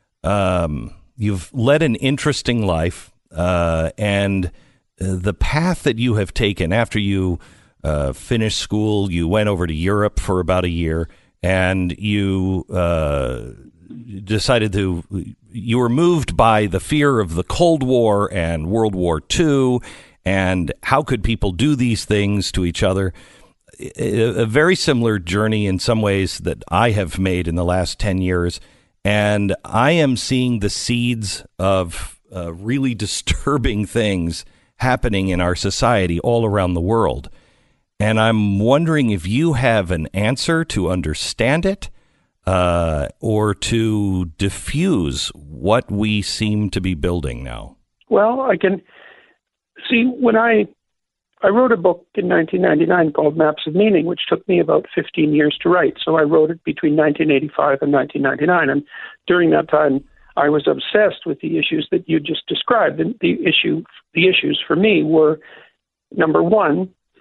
um, you've led an interesting life, uh, and the path that you have taken after you uh, finished school, you went over to Europe for about a year. And you uh, decided to, you were moved by the fear of the Cold War and World War Two, and how could people do these things to each other? A, a very similar journey in some ways that I have made in the last ten years. And I am seeing the seeds of uh, really disturbing things happening in our society all around the world. And I'm wondering if you have an answer to understand it uh, or to diffuse what we seem to be building now. Well, I can see when I I wrote a book in nineteen ninety-nine called Maps of Meaning, which took me about fifteen years to write. So I wrote it between nineteen eighty-five and nineteen ninety-nine. And during that time, I was obsessed with the issues that you just described. And the issue, the issues for me were, number one,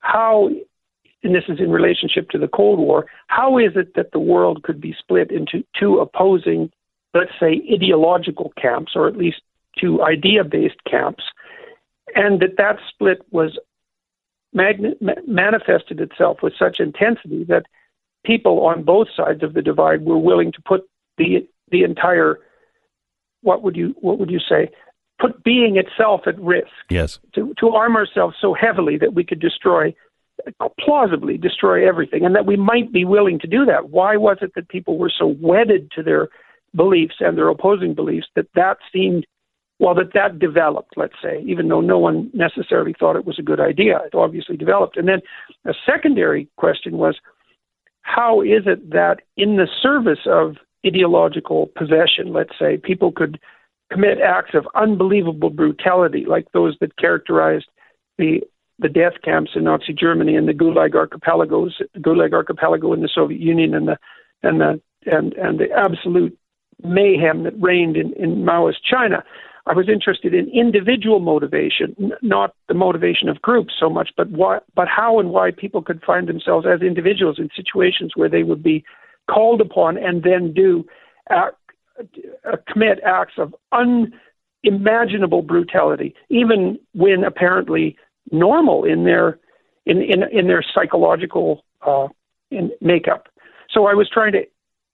how, and this is in relationship to the Cold War, how is it that the world could be split into two opposing, let's say, ideological camps, or at least two idea-based camps, and that that split was magn- manifested itself with such intensity that people on both sides of the divide were willing to put the the entire, what would you what would you say, put being itself at risk. Yes. To to arm ourselves so heavily that we could destroy, plausibly destroy everything, and that we might be willing to do that. Why was it that people were so wedded to their beliefs and their opposing beliefs that that seemed, well, that that developed, let's say, even though no one necessarily thought it was a good idea. It obviously developed. And then a secondary question was, how is it that in the service of ideological possession, let's say, people could commit acts of unbelievable brutality, like those that characterized the the death camps in Nazi Germany and the Gulag archipelagos, Gulag archipelago in the Soviet Union, and the and the and and the absolute mayhem that reigned in, in Maoist China. I was interested in individual motivation, n- not the motivation of groups so much, but why, but how and why people could find themselves as individuals in situations where they would be called upon and then do act, uh, commit acts of unimaginable brutality, even when apparently normal in their in in, in their psychological uh, in makeup. So I was trying to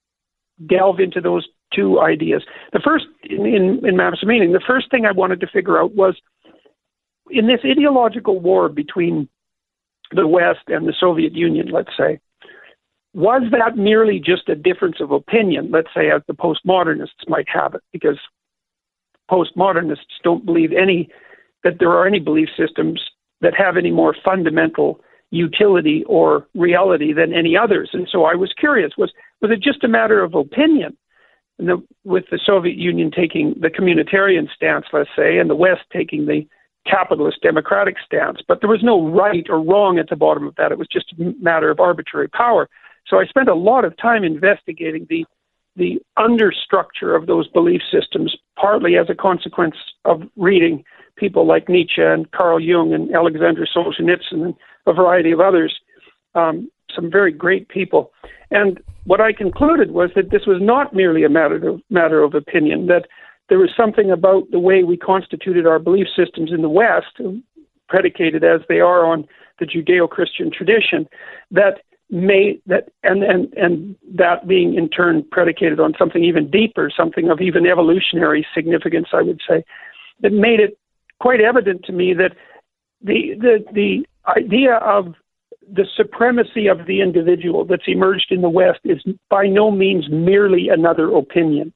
delve into those two ideas. The first, in, in, in Maps of Meaning, the first thing I wanted to figure out was, in this ideological war between the West and the Soviet Union, let's say, was that merely just a difference of opinion, let's say, as the postmodernists might have it? Because postmodernists don't believe any that there are any belief systems that have any more fundamental utility or reality than any others. And so I was curious, was was it just a matter of opinion? And the, with the Soviet Union taking the communitarian stance, let's say, and the West taking the capitalist democratic stance, but there was no right or wrong at the bottom of that. It was just a matter of arbitrary power. So I spent a lot of time investigating the the understructure of those belief systems, partly as a consequence of reading people like Nietzsche and Carl Jung and Alexander Solzhenitsyn and a variety of others, um, some very great people. And what I concluded was that this was not merely a matter of, matter of opinion, that there was something about the way we constituted our belief systems in the West, predicated as they are on the Judeo-Christian tradition, that may that and, and and that being in turn predicated on something even deeper, something of even evolutionary significance, I would say, that made it quite evident to me that the the the idea of the supremacy of the individual that's emerged in the West is by no means merely another opinion.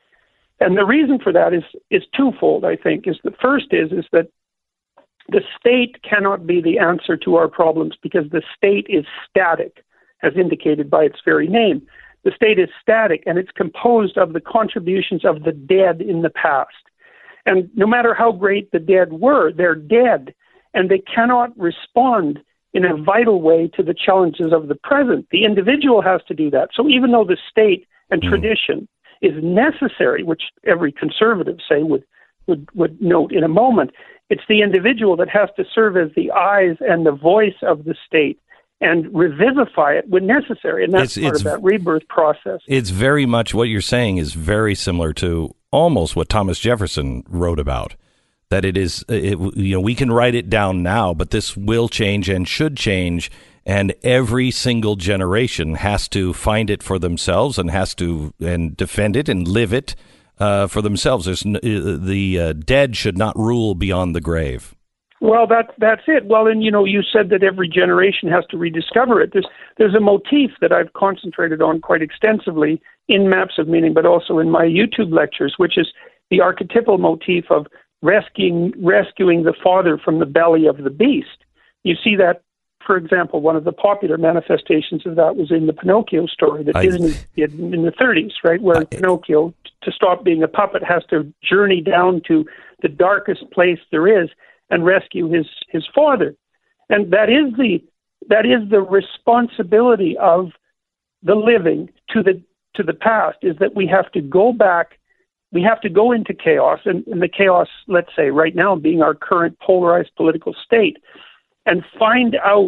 And the reason for that is is twofold, I think. Is the first is is that the state cannot be the answer to our problems because the state is static, as indicated by its very name. The state is static, and it's composed of the contributions of the dead in the past. And no matter how great the dead were, they're dead, and they cannot respond in a vital way to the challenges of the present. The individual has to do that. So even though the state and mm. tradition is necessary, which every conservative, say, would, would, would note in a moment, it's the individual that has to serve as the eyes and the voice of the state and revivify it when necessary. And that's it's, part it's, of that rebirth process. It's very much what you're saying is very similar to almost what Thomas Jefferson wrote about, that it is, it, you know, we can write it down now, but this will change and should change. And every single generation has to find it for themselves and has to and defend it and live it uh, for themselves. There's, the uh, dead should not rule beyond the grave. Well, that, that's it. Well, and, you know, you said that every generation has to rediscover it. There's, there's a motif that I've concentrated on quite extensively in Maps of Meaning, but also in my YouTube lectures, which is the archetypal motif of rescuing, rescuing the father from the belly of the beast. You see that, for example, one of the popular manifestations of that was in the Pinocchio story that I, Disney did in the thirties, right, where I, Pinocchio, to stop being a puppet, has to journey down to the darkest place there is and rescue his, his father. And that is the that is the responsibility of the living to the to the past, is that we have to go back, we have to go into chaos, and, and the chaos, let's say, right now being our current polarized political state, and find out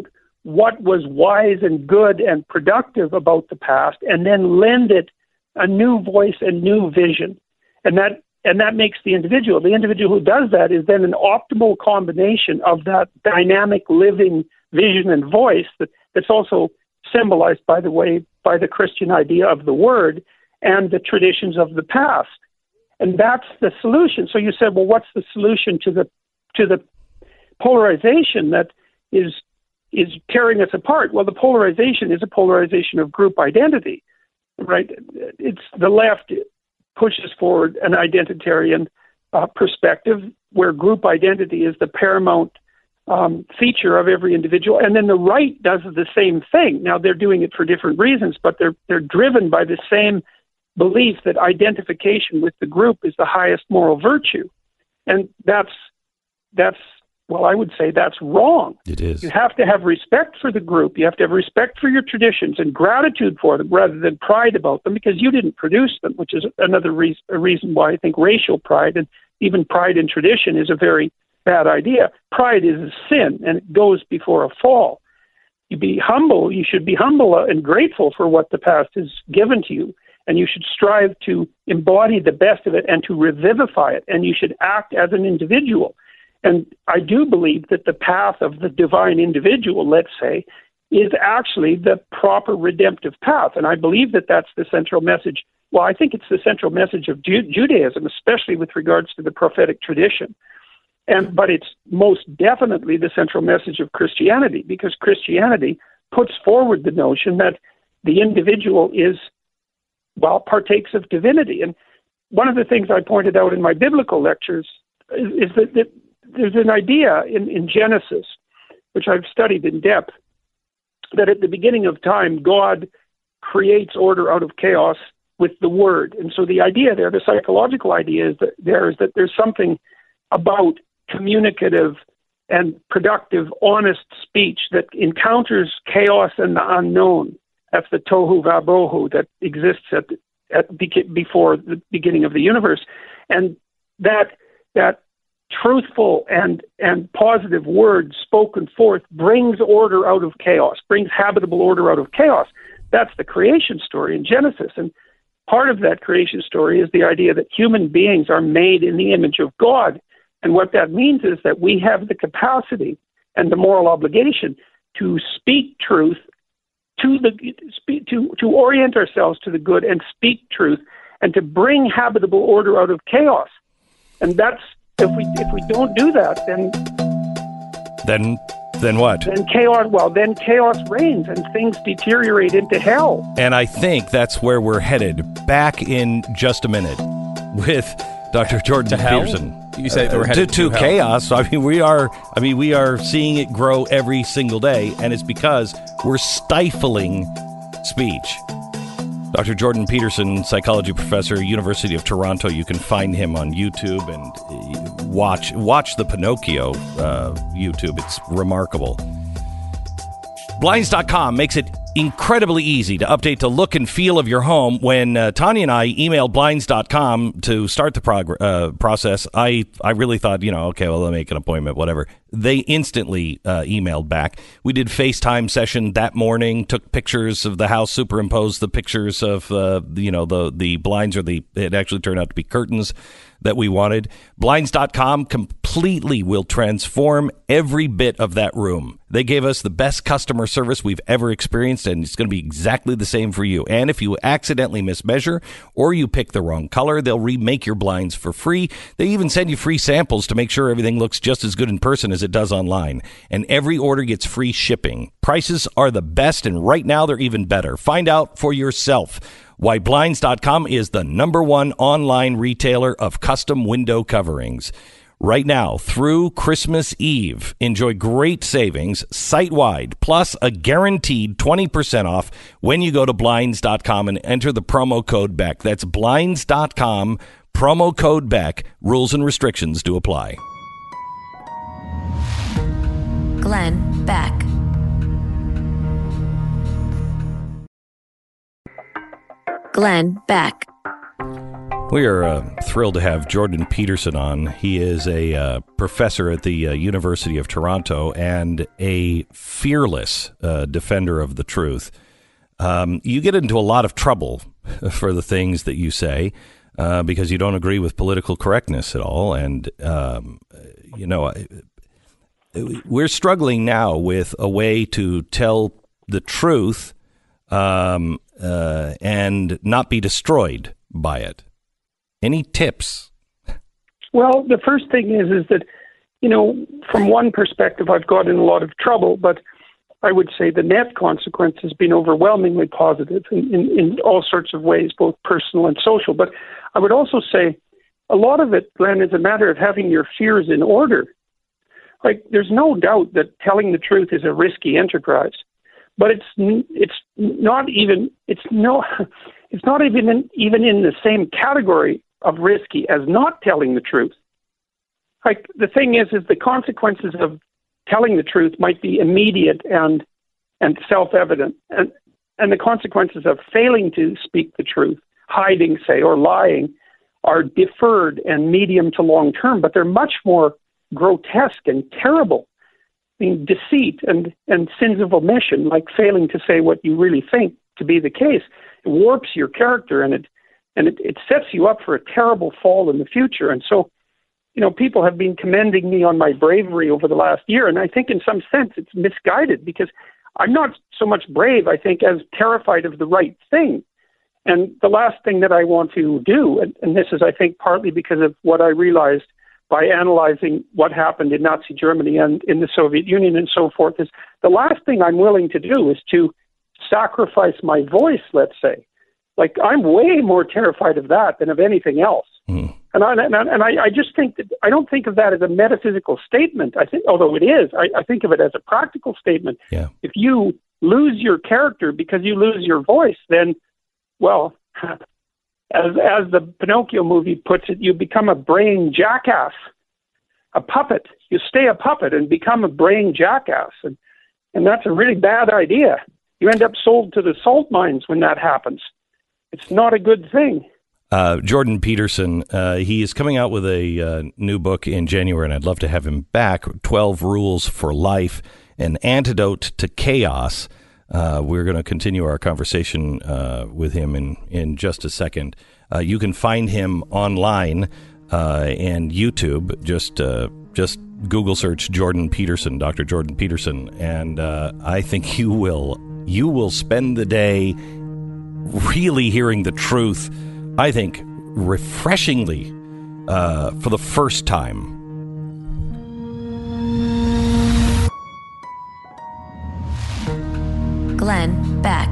what was wise and good and productive about the past, and then lend it a new voice and new vision. And that and that makes the individual. The individual who does that is then an optimal combination of that dynamic, living vision and voice that, that's also symbolized, by the way, by the Christian idea of the word and the traditions of the past. And that's the solution. So you said, well, what's the solution to the to the polarization that is is tearing us apart? Well, the polarization is a polarization of group identity, right? It's the left pushes forward an identitarian uh, perspective where group identity is the paramount um, feature of every individual, and then the right does the same thing. Now they're doing it for different reasons, but they're they're driven by the same belief that identification with the group is the highest moral virtue, and that's that's well, I would say that's wrong. It is. You have to have respect for the group. You have to have respect for your traditions and gratitude for them rather than pride about them, because you didn't produce them, which is another reason, a reason why I think racial pride and even pride in tradition is a very bad idea. Pride is a sin, and it goes before a fall. You be humble. You should be humble and grateful for what the past has given to you, and you should strive to embody the best of it and to revivify it, and you should act as an individual. And I do believe that the path of the divine individual, let's say, is actually the proper redemptive path. And I believe that that's the central message. Well, I think it's the central message of Ju- Judaism, especially with regards to the prophetic tradition. And but it's most definitely the central message of Christianity, because Christianity puts forward the notion that the individual is, well, partakes of divinity. And one of the things I pointed out in my biblical lectures is, is that, that there's an idea in, in Genesis, which I've studied in depth, that at the beginning of time, God creates order out of chaos with the word. And so the idea there, the psychological idea is that there is that there's something about communicative and productive, honest speech that encounters chaos and the unknown. That's the tohu vabohu that exists at, at before the beginning of the universe. And that that truthful and, and positive word spoken forth brings order out of chaos, brings habitable order out of chaos. That's the creation story in Genesis. And part of that creation story is the idea that human beings are made in the image of God. And what that means is that we have the capacity and the moral obligation to speak truth, to the speak, to, to orient ourselves to the good and speak truth, and to bring habitable order out of chaos. And that's If we if we don't do that, then Then then what? Then chaos. Well, then chaos reigns and things deteriorate into hell. And I think that's where we're headed. Back in just a minute with Doctor Jordan To hell? Peterson. You say that we're Uh, headed to, to to hell. chaos. I mean, we are. I mean, we are seeing it grow every single day, and it's because we're stifling speech. Doctor Jordan Peterson, psychology professor, University of Toronto. You can find him on YouTube and uh, watch watch the Pinocchio uh, YouTube. It's remarkable. Blinds dot com makes it incredibly easy to update the look and feel of your home. When uh, Tanya and I emailed Blinds dot com to start the prog- uh, process, I, I really thought, you know, okay, well, I'll make an appointment, whatever. They instantly uh, emailed back. We did FaceTime session that morning, took pictures of the house, superimposed the pictures of, uh, you know, the, the blinds, or the, it actually turned out to be curtains that we wanted. Blinds dot com completely will transform every bit of that room. They gave us the best customer service we've ever experienced, and it's going to be exactly the same for you. And if you accidentally mismeasure or you pick the wrong color, they'll remake your blinds for free. They even send you free samples to make sure everything looks just as good in person as it does online. And every order gets free shipping. Prices are the best, and right now they're even better. Find out for yourself why Blinds dot com is the number one online retailer of custom window coverings. Right now, through Christmas Eve, enjoy great savings site-wide, plus a guaranteed twenty percent off when you go to Blinds dot com and enter the promo code BECK. That's Blinds dot com, promo code BECK. Rules and restrictions do apply. Glenn Beck. Glenn Beck. We are uh, thrilled to have Jordan Peterson on. He is a uh, professor at the uh, University of Toronto and a fearless uh, defender of the truth. Um, you get into a lot of trouble for the things that you say uh, because you don't agree with political correctness at all. And, um, you know, we're struggling now with a way to tell the truth um, uh, and not be destroyed by it. Any tips? Well, the first thing is is that, you know, from one perspective, I've got in a lot of trouble, but I would say the net consequence has been overwhelmingly positive in, in, in all sorts of ways, both personal and social. But I would also say a lot of it, Glenn, is a matter of having your fears in order. Like, there's no doubt that telling the truth is a risky enterprise, but it's it's not even it's no it's not even in, even in the same category of risky as not telling the truth. Like, the thing is, is the consequences of telling the truth might be immediate and and self-evident, and and the consequences of failing to speak the truth, hiding, say, or lying, are deferred and medium to long term, but they're much more grotesque and terrible. I mean, deceit and and sins of omission, like failing to say what you really think to be the case, it warps your character, and it and it, it sets you up for a terrible fall in the future. And so, you know, people have been commending me on my bravery over the last year, and I think in some sense it's misguided, because I'm not so much brave, I think, as terrified of the right thing. And the last thing that I want to do, and, and this is, I think, partly because of what I realized by analyzing what happened in Nazi Germany and in the Soviet Union and so forth, is the last thing I'm willing to do is to sacrifice my voice, let's say. Like, I'm way more terrified of that than of anything else. Mm. And I, and, I, and I, I just think that I don't think of that as a metaphysical statement. I think, although it is, I, I think of it as a practical statement. Yeah. If you lose your character because you lose your voice, then, well, as as the Pinocchio movie puts it, you become a braying jackass, a puppet. You stay a puppet and become a braying jackass, and and that's a really bad idea. You end up sold to the salt mines when that happens. It's not a good thing. Uh, Jordan Peterson, uh, he is coming out with a uh, new book in January, and I'd love to have him back, twelve Rules for Life, an Antidote to Chaos. Uh, we're going to continue our conversation uh, with him in, in just a second. Uh, you can find him online uh, and YouTube. Just uh, just Google search Jordan Peterson, Doctor Jordan Peterson, and uh, I think you will you will spend the day really hearing the truth, I think, refreshingly uh, for the first time. Glenn Beck.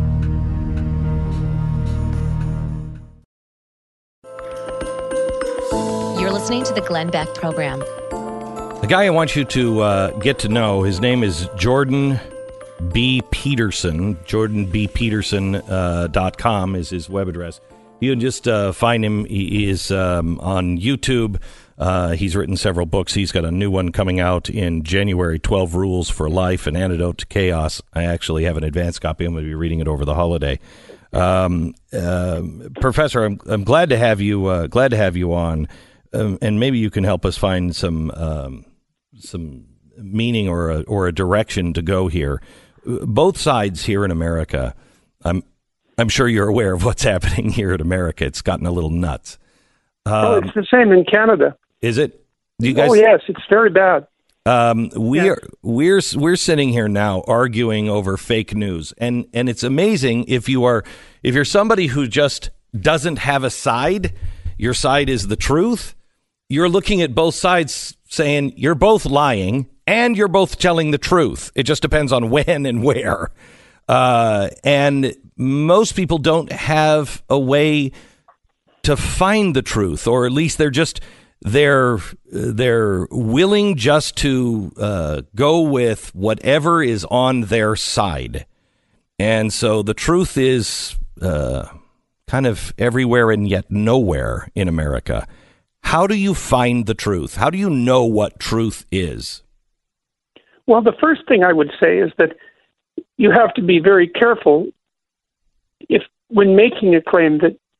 You're listening to the Glenn Beck Program. The guy I want you to uh, get to know, his name is Jordan B. Peterson. Jordan B. Peterson dot com is his web address. You can just uh, find him. He is um, on YouTube. Uh, he's written several books. He's got a new one coming out in January, twelve Rules for Life, an Antidote to Chaos. I actually have an advanced copy. I'm going to be reading it over the holiday. Um, uh, Professor, I'm, I'm glad to have you uh, glad to have you on, um, and maybe you can help us find some um, some meaning or a, or a direction to go here. Both sides here in America, I'm I'm sure you're aware of what's happening here in America. It's gotten a little nuts. Um, oh, it's the same in Canada. Is it? Do you guys? Oh, yes, it's very bad. Um, we yes. are we're we're sitting here now arguing over fake news, and and it's amazing if you are if you're somebody who just doesn't have a side, your side is the truth. You're looking at both sides, saying you're both lying and you're both telling the truth. It just depends on when and where. Uh, and most people don't have a way to find the truth, or at least they're just they're they're willing just to uh, go with whatever is on their side. And so the truth is uh, kind of everywhere and yet nowhere in America. How do you find the truth? How do you know what truth is? Well, the first thing I would say is that you have to be very careful if, when making a claim, that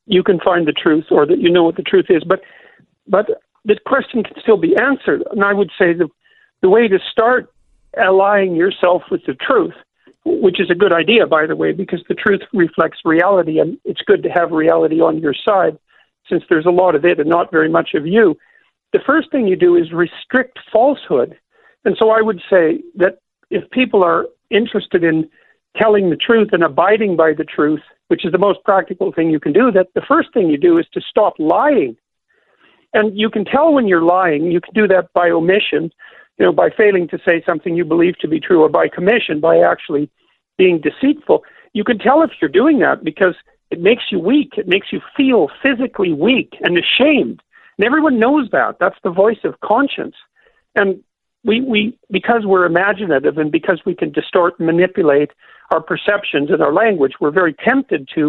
you can find the truth or that you know what the truth is. But but the question can still be answered. And I would say the the way to start allying yourself with the truth, which is a good idea, by the way, because the truth reflects reality, and it's good to have reality on your side, since there's a lot of it and not very much of you. The first thing you do is restrict falsehood. And so I would say that if people are interested in telling the truth and abiding by the truth, which is the most practical thing you can do, that the first thing you do is to stop lying. And you can tell when you're lying. You can do that by omission, you know, by failing to say something you believe to be true, or by commission, by actually being deceitful. You can tell if you're doing that because it makes you weak. It makes you feel physically weak and ashamed. And everyone knows that. That's the voice of conscience. And we, we, because we're imaginative and because we can distort and manipulate our perceptions and our language, we're very tempted to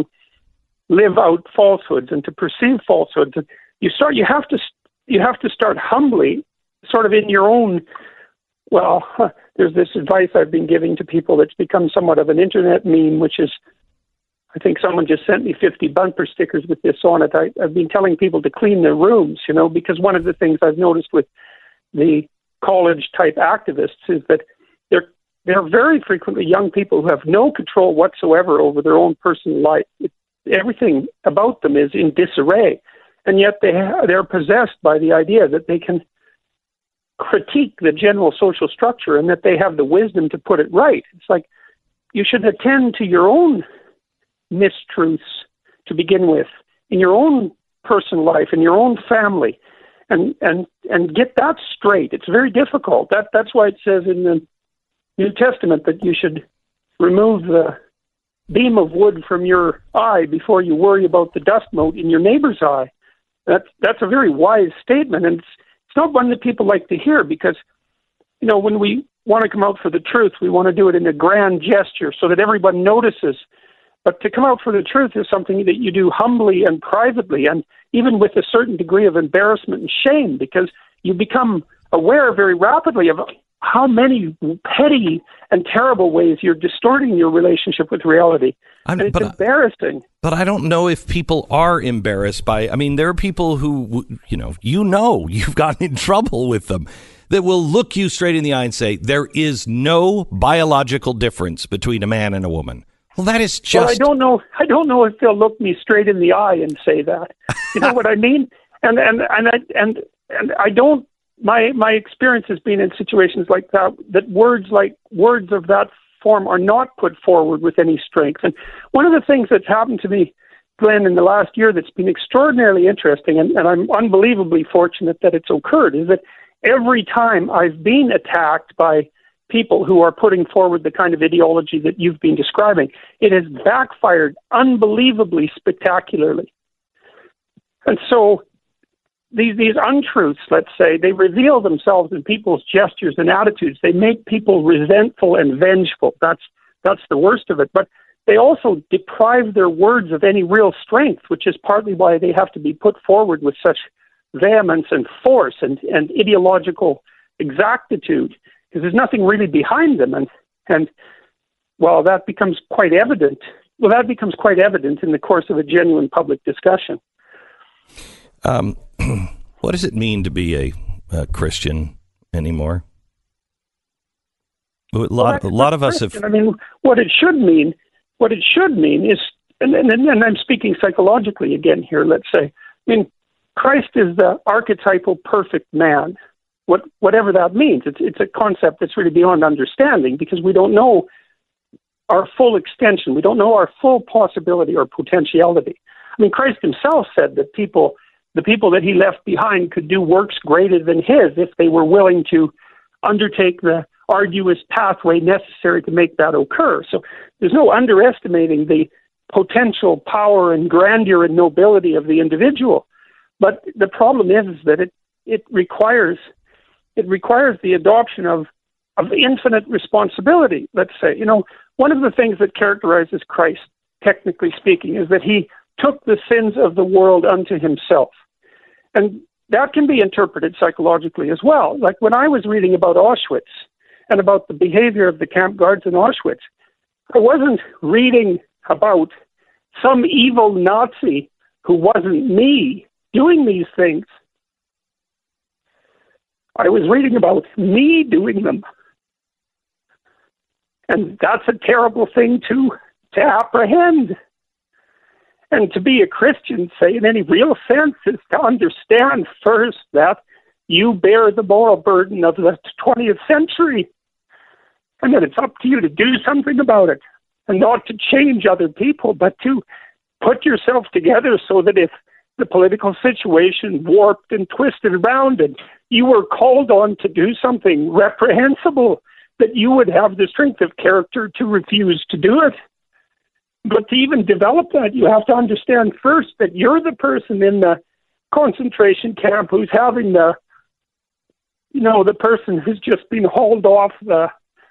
live out falsehoods and to perceive falsehoods. You start, you have to, you have to start humbly, sort of in your own. Well, huh, there's this advice I've been giving to people that's become somewhat of an internet meme, which is, I think someone just sent me fifty bumper stickers with this on it. I, I've been telling people to clean their rooms, you know, because one of the things I've noticed with the college-type activists is that they're they're very frequently young people who have no control whatsoever over their own personal life. It, everything about them is in disarray, and yet they ha- they're possessed by the idea that they can critique the general social structure and that they have the wisdom to put it right. It's like you should attend to your own mistruths to begin with in your own personal life, in your own family, and and and get that straight. It's very difficult. That that's why it says in the New Testament that you should remove the beam of wood from your eye before you worry about the dust mote in your neighbor's eye. That's that's a very wise statement, and it's it's not one that people like to hear because, you know, when we want to come out for the truth, we want to do it in a grand gesture so that everyone notices. But to come out for the truth is something that you do humbly and privately, and even with a certain degree of embarrassment and shame, because you become aware very rapidly of how many petty and terrible ways you're distorting your relationship with reality. I'm, and it's but, embarrassing. But I don't know if people are embarrassed by, I mean, there are people who, you know, you know, you've gotten in trouble with them that will look you straight in the eye and say, there is no biological difference between a man and a woman. Well, that is just. Well, I don't know. I don't know if they'll look me straight in the eye and say that. You know what I mean? And and and I, and and I don't. My my experience has been in situations like that. That words like words of that form are not put forward with any strength. And one of the things that's happened to me, Glenn, in the last year that's been extraordinarily interesting, and, and I'm unbelievably fortunate that it's occurred, is that every time I've been attacked by people who are putting forward the kind of ideology that you've been describing, it has backfired unbelievably spectacularly. And so these these untruths, let's say, they reveal themselves in people's gestures and attitudes. They make people resentful and vengeful. That's that's the worst of it. But they also deprive their words of any real strength, which is partly why they have to be put forward with such vehemence and force and, and ideological exactitude, because there's nothing really behind them. And, and well, that becomes quite evident. Well, that becomes quite evident in the course of a genuine public discussion. Um, what does it mean to be a, a Christian anymore? A lot, well, a lot of us have. I mean, what it should mean, what it should mean is, and, and, and I'm speaking psychologically again here. Let's say, I mean, Christ is the archetypal perfect man. What, whatever that means, it's it's a concept that's really beyond understanding because we don't know our full extension. We don't know our full possibility or potentiality. I mean, Christ himself said that people, the people that he left behind, could do works greater than his if they were willing to undertake the arduous pathway necessary to make that occur. So there's no underestimating the potential power and grandeur and nobility of the individual. But the problem is that it it requires it requires the adoption of of infinite responsibility. Let's say, you know, one of the things that characterizes Christ, technically speaking, is that he took the sins of the world unto himself, and that can be interpreted psychologically as well. Like when I was reading about Auschwitz and about the behavior of the camp guards in Auschwitz, I wasn't reading about some evil Nazi who wasn't me doing these things. I was reading about me doing them. And that's a terrible thing to, to apprehend. And to be a Christian, say, in any real sense, is to understand first that you bear the moral burden of the twentieth century, and that it's up to you to do something about it, and not to change other people, but to put yourself together so that if the political situation warped and twisted around and you were called on to do something reprehensible, that you would have the strength of character to refuse to do it. But to even develop that, you have to understand first that you're the person in the concentration camp who's having the, you know, the person who's just been hauled off the,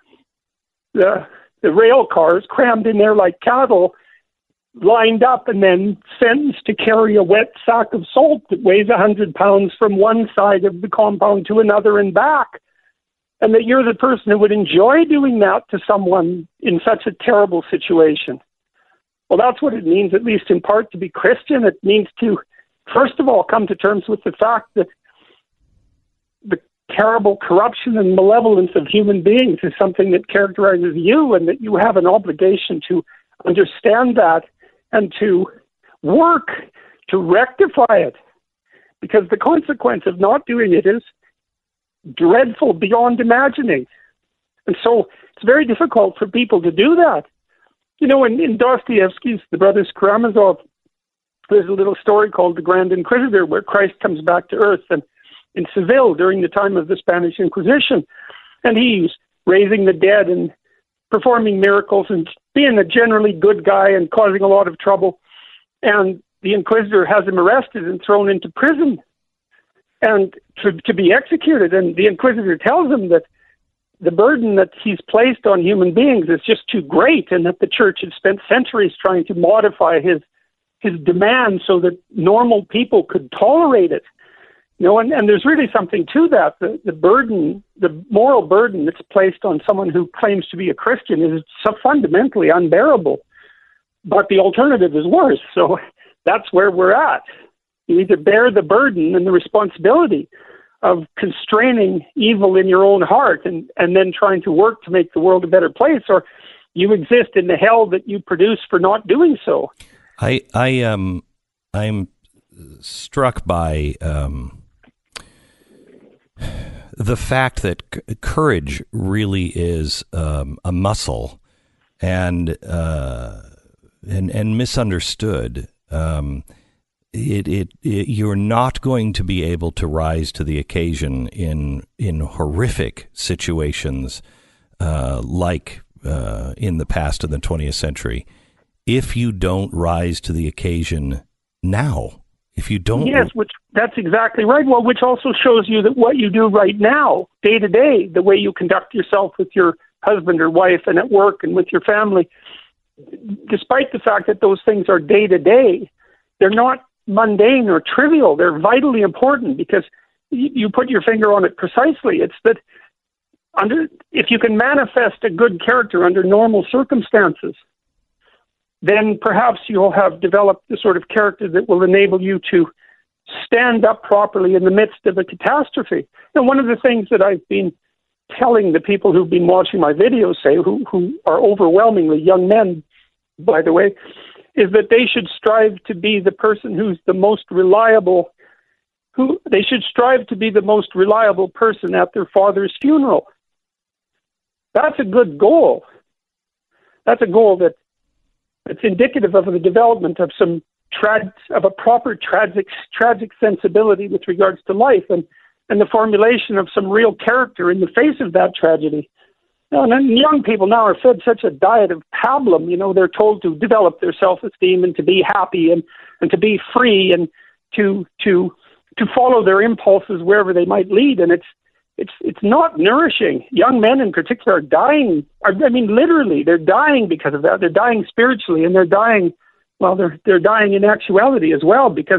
the, the rail cars, crammed in there like cattle, lined up and then sentenced to carry a wet sack of salt that weighs one hundred pounds from one side of the compound to another and back. And that you're the person who would enjoy doing that to someone in such a terrible situation. Well, that's what it means, at least in part, to be Christian. It means to, first of all, come to terms with the fact that the terrible corruption and malevolence of human beings is something that characterizes you, and that you have an obligation to understand that and to work to rectify it. Because the consequence of not doing it is dreadful beyond imagining. And so it's very difficult for people to do that. You know, in, in Dostoevsky's The Brothers Karamazov, there's a little story called The Grand Inquisitor, where Christ comes back to earth and in Seville during the time of the Spanish Inquisition. And he's raising the dead and performing miracles and being a generally good guy and causing a lot of trouble. And the Inquisitor has him arrested and thrown into prison and to, to be executed. And the Inquisitor tells him that the burden that he's placed on human beings is just too great, and that the church had spent centuries trying to modify his his demands so that normal people could tolerate it. You know, and, and there's really something to that. The, the burden, the moral burden that's placed on someone who claims to be a Christian is so fundamentally unbearable. But the alternative is worse. So that's where we're at. You either bear the burden and the responsibility of constraining evil in your own heart and, and then trying to work to make the world a better place, or you exist in the hell that you produce for not doing so. I I um I'm struck by um the fact that c- courage really is um, a muscle and uh, and and misunderstood. Um, It, it, it, you're not going to be able to rise to the occasion in in horrific situations uh, like uh, in the past of the twentieth century if you don't rise to the occasion now. If you don't, yes, which that's exactly right. Well, which also shows you that what you do right now, day to day, the way you conduct yourself with your husband or wife and at work and with your family, despite the fact that those things are day to day, they're not mundane or trivial. They're vitally important because you, you put your finger on it precisely. It's that under if you can manifest a good character under normal circumstances, then perhaps you'll have developed the sort of character that will enable you to stand up properly in the midst of a catastrophe. And one of the things that I've been telling the people who've been watching my videos, say, who, who are overwhelmingly young men, by the way, is that they should strive to be the person who's the most reliable, who they should strive to be the most reliable person at their father's funeral. That's a good goal. That's a goal that it's indicative of the development of some tra- of a proper tragic tragic sensibility with regards to life and, and the formulation of some real character in the face of that tragedy. And then young people now are fed such a diet of pablum. You know, they're told to develop their self-esteem and to be happy and, and to be free and to to to follow their impulses wherever they might lead. And it's it's it's not nourishing. Young men in particular are dying. Are, I mean, literally, they're dying because of that. They're dying spiritually, and they're dying. Well, they're they're dying in actuality as well, because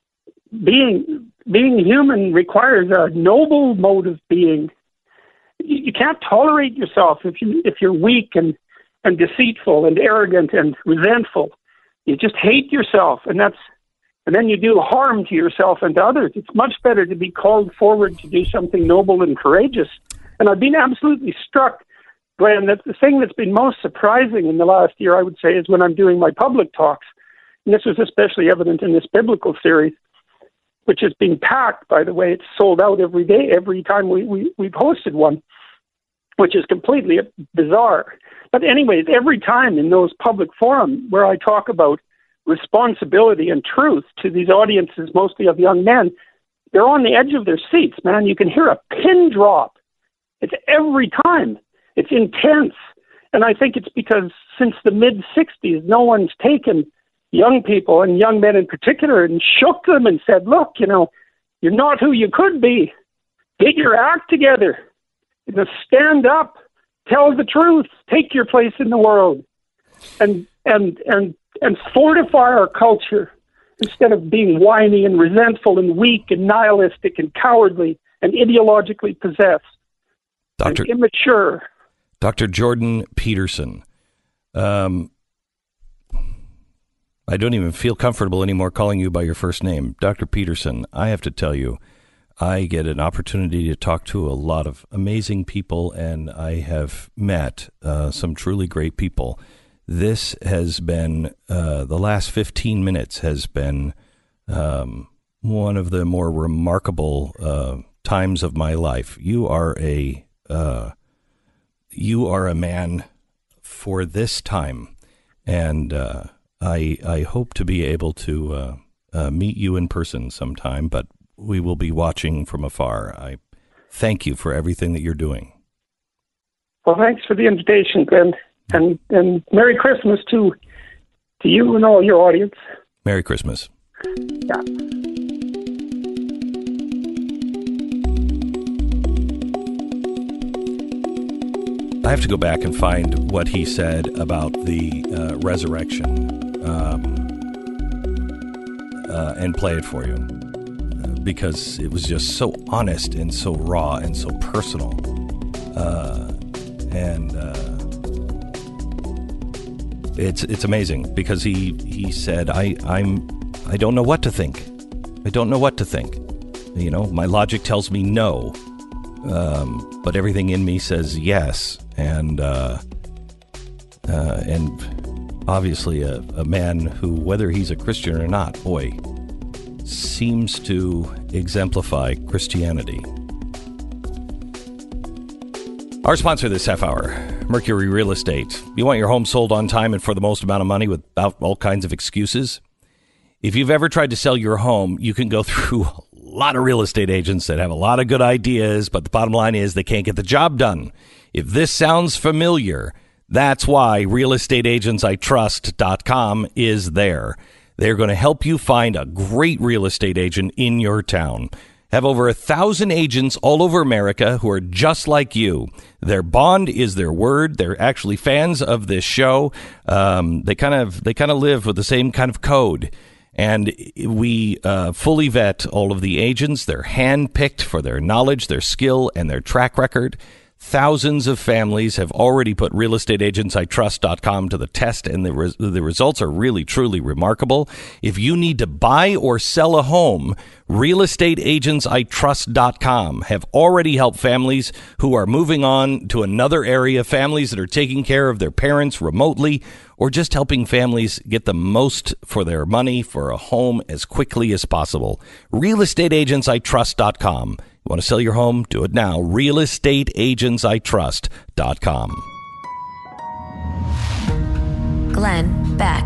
being being human requires a noble mode of being. You can't tolerate yourself if you if you're weak and, and deceitful and arrogant and resentful. You just hate yourself, and that's and then you do harm to yourself and to others. It's much better to be called forward to do something noble and courageous. And I've been absolutely struck, Glenn, that the thing that's been most surprising in the last year, I would say, is when I'm doing my public talks. And this was especially evident in this biblical series, which has been packed, by the way. It's sold out every day, every time we, we, we've hosted one, which is completely bizarre. But anyways, every time in those public forums where I talk about responsibility and truth to these audiences, mostly of young men, they're on the edge of their seats, man. You can hear a pin drop. It's every time. It's intense. And I think it's because since the mid-sixties, no one's taken young people, and young men in particular, and shook them and said, look, you know, you're not who you could be. Get your act together. You know, stand up. Tell the truth. Take your place in the world. And and and and fortify our culture instead of being whiny and resentful and weak and nihilistic and cowardly and ideologically possessed. Doctor And immature. Doctor Jordan Peterson. Um I don't even feel comfortable anymore calling you by your first name. Doctor Peterson, I have to tell you, I get an opportunity to talk to a lot of amazing people, and I have met uh, some truly great people. This has been, uh, the last fifteen minutes has been um, one of the more remarkable uh, times of my life. You are a, uh, you are a man for this time, and uh, I I hope to be able to uh, uh, meet you in person sometime, but we will be watching from afar. I thank you for everything that you're doing. Well, thanks for the invitation, Glenn, and and Merry Christmas to to you and all your audience. Merry Christmas. Yeah. I have to go back and find what he said about the uh, resurrection um, uh, and play it for you, uh, because it was just so honest and so raw and so personal. Uh, and uh, it's it's amazing because he he said, I I'm I don't know what to think. I don't know what to think. You know, my logic tells me no, um, but everything in me says yes. And uh, uh, and obviously a, a man who, whether he's a Christian or not, boy, seems to exemplify Christianity. Our sponsor this half hour, Mercury Real Estate. You want your home sold on time and for the most amount of money without all kinds of excuses? If you've ever tried to sell your home, you can go through a lot of real estate agents that have a lot of good ideas, but the bottom line is they can't get the job done. If this sounds familiar, that's why real estate agents I trust dot com is there. They're going to help you find a great real estate agent in your town. Have over a thousand agents all over America who are just like you. Their bond is their word. They're actually fans of this show. Um, they kind of they kind of live with the same kind of code. And we uh, fully vet all of the agents. They're handpicked for their knowledge, their skill, and their track record. Thousands of families have already put real estate agents I trust dot com to the test, and the res- the results are really, truly remarkable. If you need to buy or sell a home, real estate agents I trust dot com have already helped families who are moving on to another area, families that are taking care of their parents remotely, or just helping families get the most for their money for a home as quickly as possible. real estate agents I trust dot com. You want to sell your home? Do it now. real estate agents I trust dot com. Glenn Beck.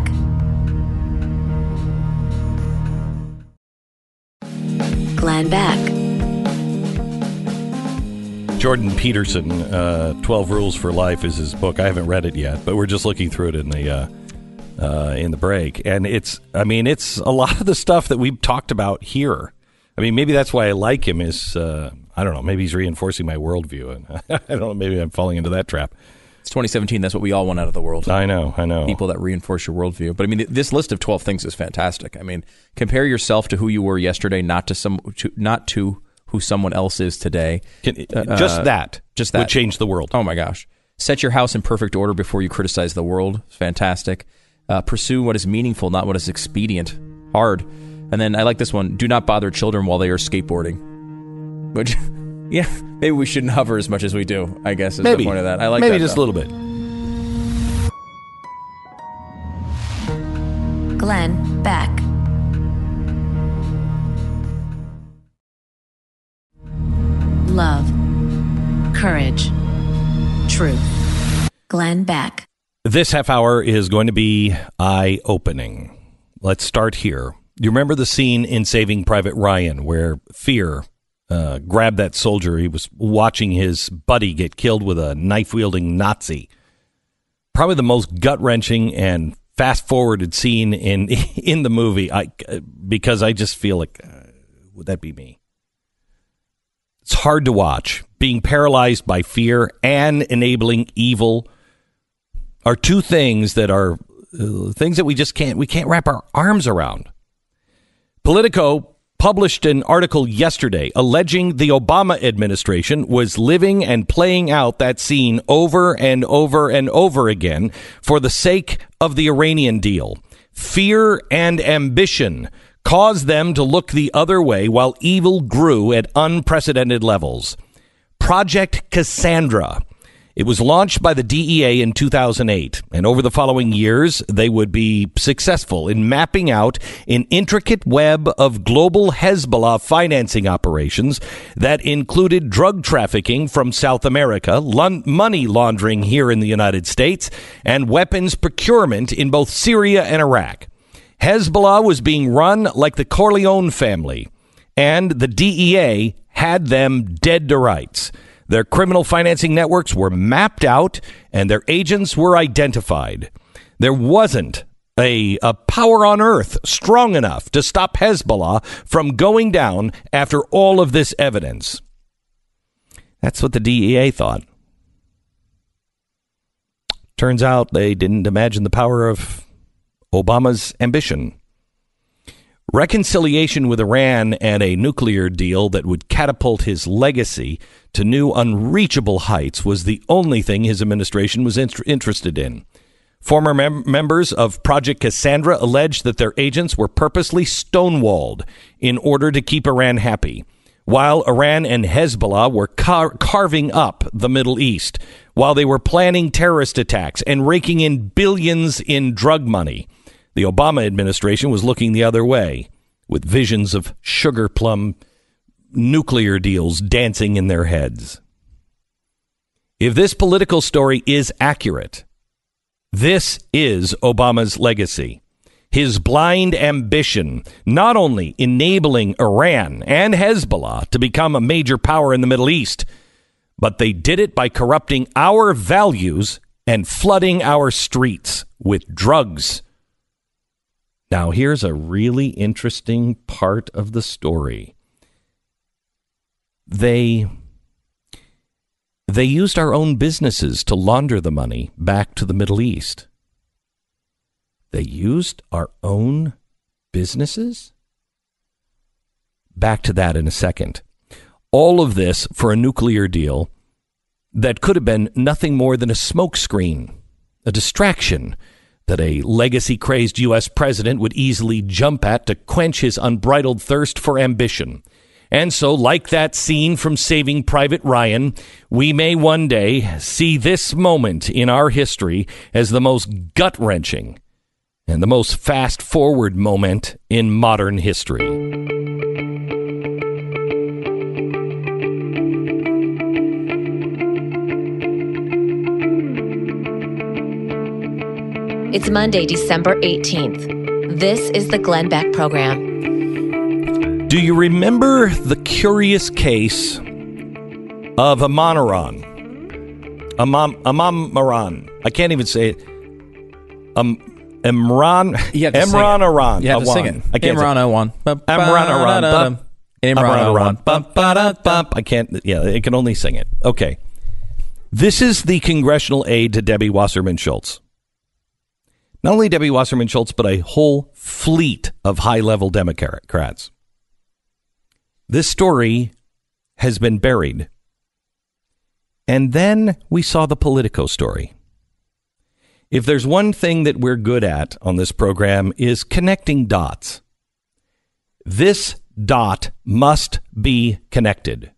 Glenn Beck. Jordan Peterson, uh, twelve Rules for Life is his book. I haven't read it yet, but we're just looking through it in the uh, uh, in the break. And it's, I mean, it's a lot of the stuff that we've talked about here. I mean, maybe that's why I like him is, uh, I don't know, maybe he's reinforcing my worldview. And I don't know, maybe I'm falling into that trap. It's twenty seventeen. That's what we all want out of the world. I know, I know. People that reinforce your worldview. But I mean, this list of twelve things is fantastic. I mean, compare yourself to who you were yesterday, not to some, to, not to who someone else is today. Can, uh, just that, just that would change the world. Oh my gosh! Set your house in perfect order before you criticize the world. Fantastic. Uh, pursue what is meaningful, not what is expedient. Hard. And then I like this one. Do not bother children while they are skateboarding. Which, yeah, maybe we shouldn't hover as much as we do, I guess is maybe. the point of that. I like maybe that, just though. a little bit. Glenn Beck. Love, courage, truth. Glenn Beck. This half hour is going to be eye-opening. Let's start here. You remember the scene in Saving Private Ryan where Fear uh, grabbed that soldier? He was watching his buddy get killed with a knife-wielding Nazi. Probably the most gut-wrenching and fast-forwarded scene in in the movie, I, because I just feel like, uh, would that be me? It's hard to watch. Being paralyzed by fear and enabling evil are two things that are uh, things that we just can't we can't wrap our arms around. Politico published an article yesterday alleging the Obama administration was living and playing out that scene over and over and over again for the sake of the Iranian deal. Fear and ambition caused them to look the other way while evil grew at unprecedented levels. Project Cassandra. It was launched by the D E A in two thousand eight, and over the following years, they would be successful in mapping out an intricate web of global Hezbollah financing operations that included drug trafficking from South America, lun- money laundering here in the United States, and weapons procurement in both Syria and Iraq. Hezbollah was being run like the Corleone family, and the D E A had them dead to rights. Their criminal financing networks were mapped out, and their agents were identified. There wasn't a, a power on earth strong enough to stop Hezbollah from going down after all of this evidence. That's what the D E A thought. Turns out they didn't imagine the power of Obama's ambition. Reconciliation with Iran and a nuclear deal that would catapult his legacy to new unreachable heights was the only thing his administration was in- interested in. Former mem- members of Project Cassandra alleged that their agents were purposely stonewalled in order to keep Iran happy, while Iran and Hezbollah were car- carving up the Middle East, while they were planning terrorist attacks and raking in billions in drug money. The Obama administration was looking the other way, with visions of sugar plum nuclear deals dancing in their heads. If this political story is accurate, this is Obama's legacy. His blind ambition, not only enabling Iran and Hezbollah to become a major power in the Middle East, but they did it by corrupting our values and flooding our streets with drugs. Now, here's a really interesting part of the story. They, they used our own businesses to launder the money back to the Middle East. They used our own businesses? Back to that in a second. All of this for a nuclear deal that could have been nothing more than a smokescreen, a distraction that a legacy-crazed U S president would easily jump at to quench his unbridled thirst for ambition. And so, like that scene from Saving Private Ryan, we may one day see this moment in our history as the most gut-wrenching and the most fast-forward moment in modern history. It's Monday, December eighteenth. This is the Glenn Beck Program. Do you remember the curious case of Amon-Aran? Amam, Amam-Aran. I can't even say it. Um, Imran. You have to Imran Aran. You have to sing it. I can't Imran Awan. Imran Aran. Imran Aran. I can't. Yeah, it can only sing it. Okay. This is the congressional aide to Debbie Wasserman Schultz. Not only Debbie Wasserman Schultz, but a whole fleet of high-level Democrats. This story has been buried. And then we saw the Politico story. If there's one thing that we're good at on this program is connecting dots. This dot must be connected.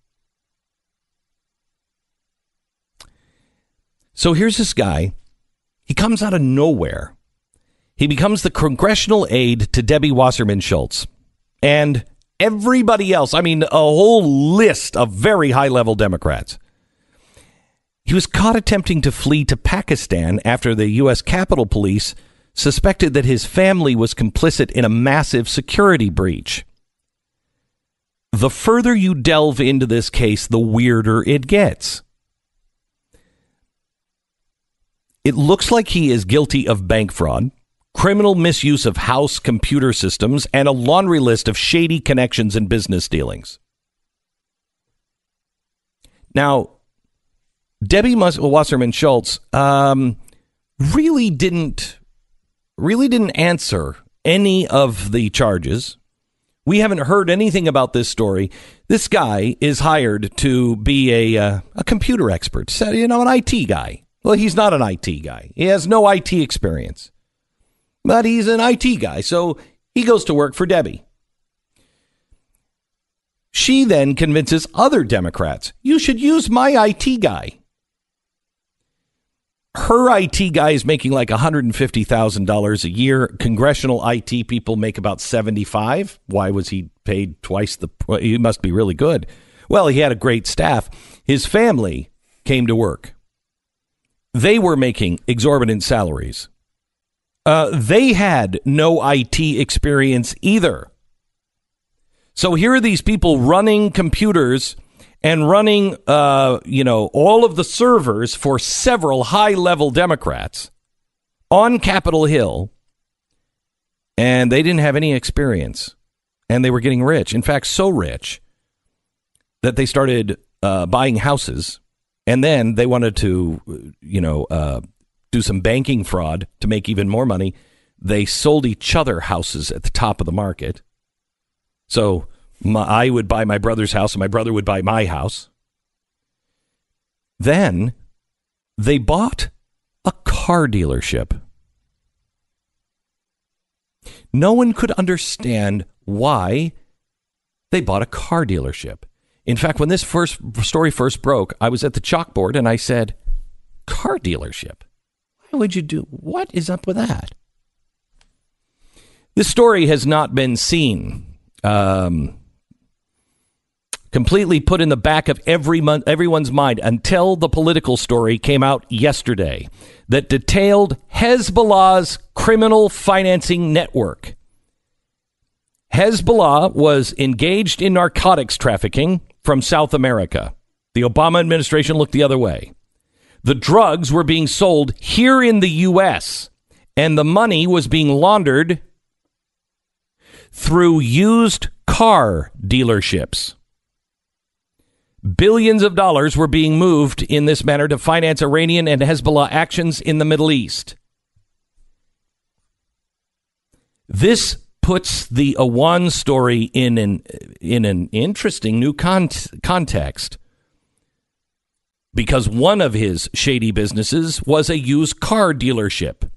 So here's this guy. He comes out of nowhere. He becomes the congressional aide to Debbie Wasserman Schultz. And everybody else, I mean, a whole list of very high-level Democrats. He was caught attempting to flee to Pakistan after the U S Capitol Police suspected that his family was complicit in a massive security breach. The further you delve into this case, the weirder it gets. It looks like he is guilty of bank fraud, criminal misuse of house computer systems, and a laundry list of shady connections and business dealings. Now, Debbie Wasserman Schultz um, really didn't really didn't answer any of the charges. We haven't heard anything about this story. This guy is hired to be a uh, a computer expert, so, you know, an I T guy. Well, he's not an I T guy. He has no I T experience, but he's an I T guy, so he goes to work for Debbie. She then convinces other Democrats, you should use my I T guy. Her I T guy is making like one hundred fifty thousand dollars a year. Congressional I T people make about seventy-five. Why was he paid twice the... He must be really good. Well, he had a great staff. His family came to work. They were making exorbitant salaries. Uh, they had no I T experience either. So here are these people running computers and running, uh, you know, all of the servers for several high-level Democrats on Capitol Hill, and they didn't have any experience, and they were getting rich. In fact, so rich that they started uh, buying houses, and then they wanted to, you know, uh, do some banking fraud to make even more money. They sold each other houses at the top of the market. So My, I would buy my brother's house and my brother would buy my house. Then they bought a car dealership. No one could understand why they bought a car dealership. In fact, when this first story first broke, I was at the chalkboard and I said, car dealership? Why would you do? What is up with that? This story has not been seen. Um... Completely put in the back of every mon- everyone's mind until the political story came out yesterday that detailed Hezbollah's criminal financing network. Hezbollah was engaged in narcotics trafficking from South America. The Obama administration looked the other way. The drugs were being sold here in the U S, and the money was being laundered through used car dealerships. Billions of dollars were being moved in this manner to finance Iranian and Hezbollah actions in the Middle East. This puts the Awan story in an in an interesting new con- context, because one of his shady businesses was a used car dealership.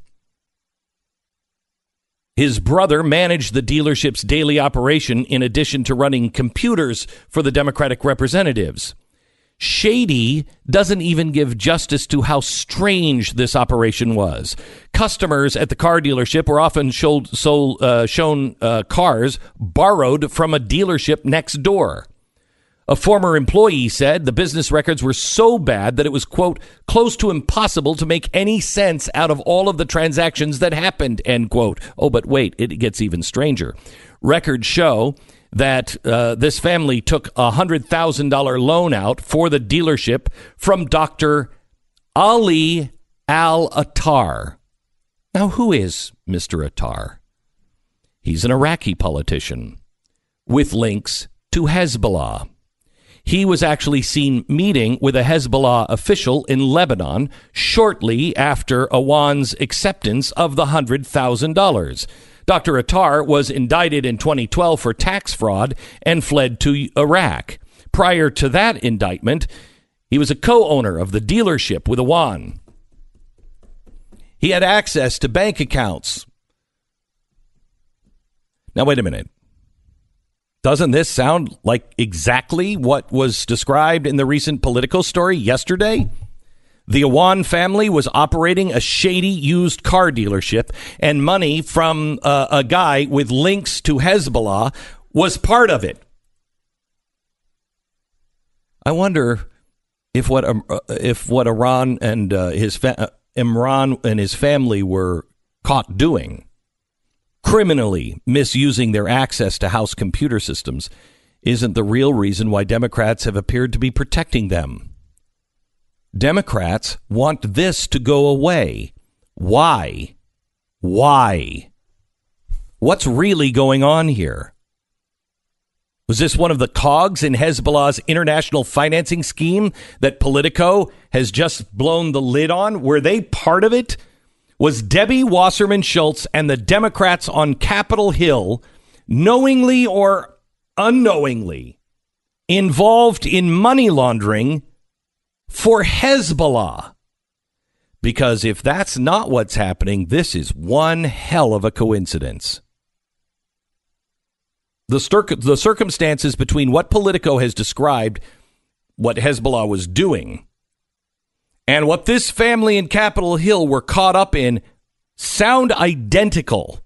His brother managed the dealership's daily operation in addition to running computers for the Democratic representatives. Shady doesn't even give justice to how strange this operation was. Customers at the car dealership were often showed, so, uh, shown uh, cars borrowed from a dealership next door. A former employee said the business records were so bad that it was, quote, close to impossible to make any sense out of all of the transactions that happened, end quote. Oh, but wait, it gets even stranger. Records show that uh, this family took a one hundred thousand dollars loan out for the dealership from Doctor Ali Al-Attar. Now, who is Mister Attar? He's an Iraqi politician with links to Hezbollah. He was actually seen meeting with a Hezbollah official in Lebanon shortly after Awan's acceptance of the one hundred thousand dollars. Doctor Attar was indicted in twenty twelve for tax fraud and fled to Iraq. Prior to that indictment, he was a co-owner of the dealership with Awan. He had access to bank accounts. Now, wait a minute. Doesn't this sound like exactly what was described in the recent Politico story yesterday? The Awan family was operating a shady used car dealership, and money from uh, a guy with links to Hezbollah was part of it. I wonder if what um, uh, if what Iran and uh, his fa- uh, Imran and his family were caught doing, criminally misusing their access to House computer systems, isn't the real reason why Democrats have appeared to be protecting them. Democrats want this to go away. Why? Why? What's really going on here? Was this one of the cogs in Hezbollah's international financing scheme that Politico has just blown the lid on? Were they part of it? Was Debbie Wasserman Schultz and the Democrats on Capitol Hill knowingly or unknowingly involved in money laundering for Hezbollah? Because if that's not what's happening, this is one hell of a coincidence. The, cir- the circumstances between what Politico has described, what Hezbollah was doing, and what this family in Capitol Hill were caught up in sound identical.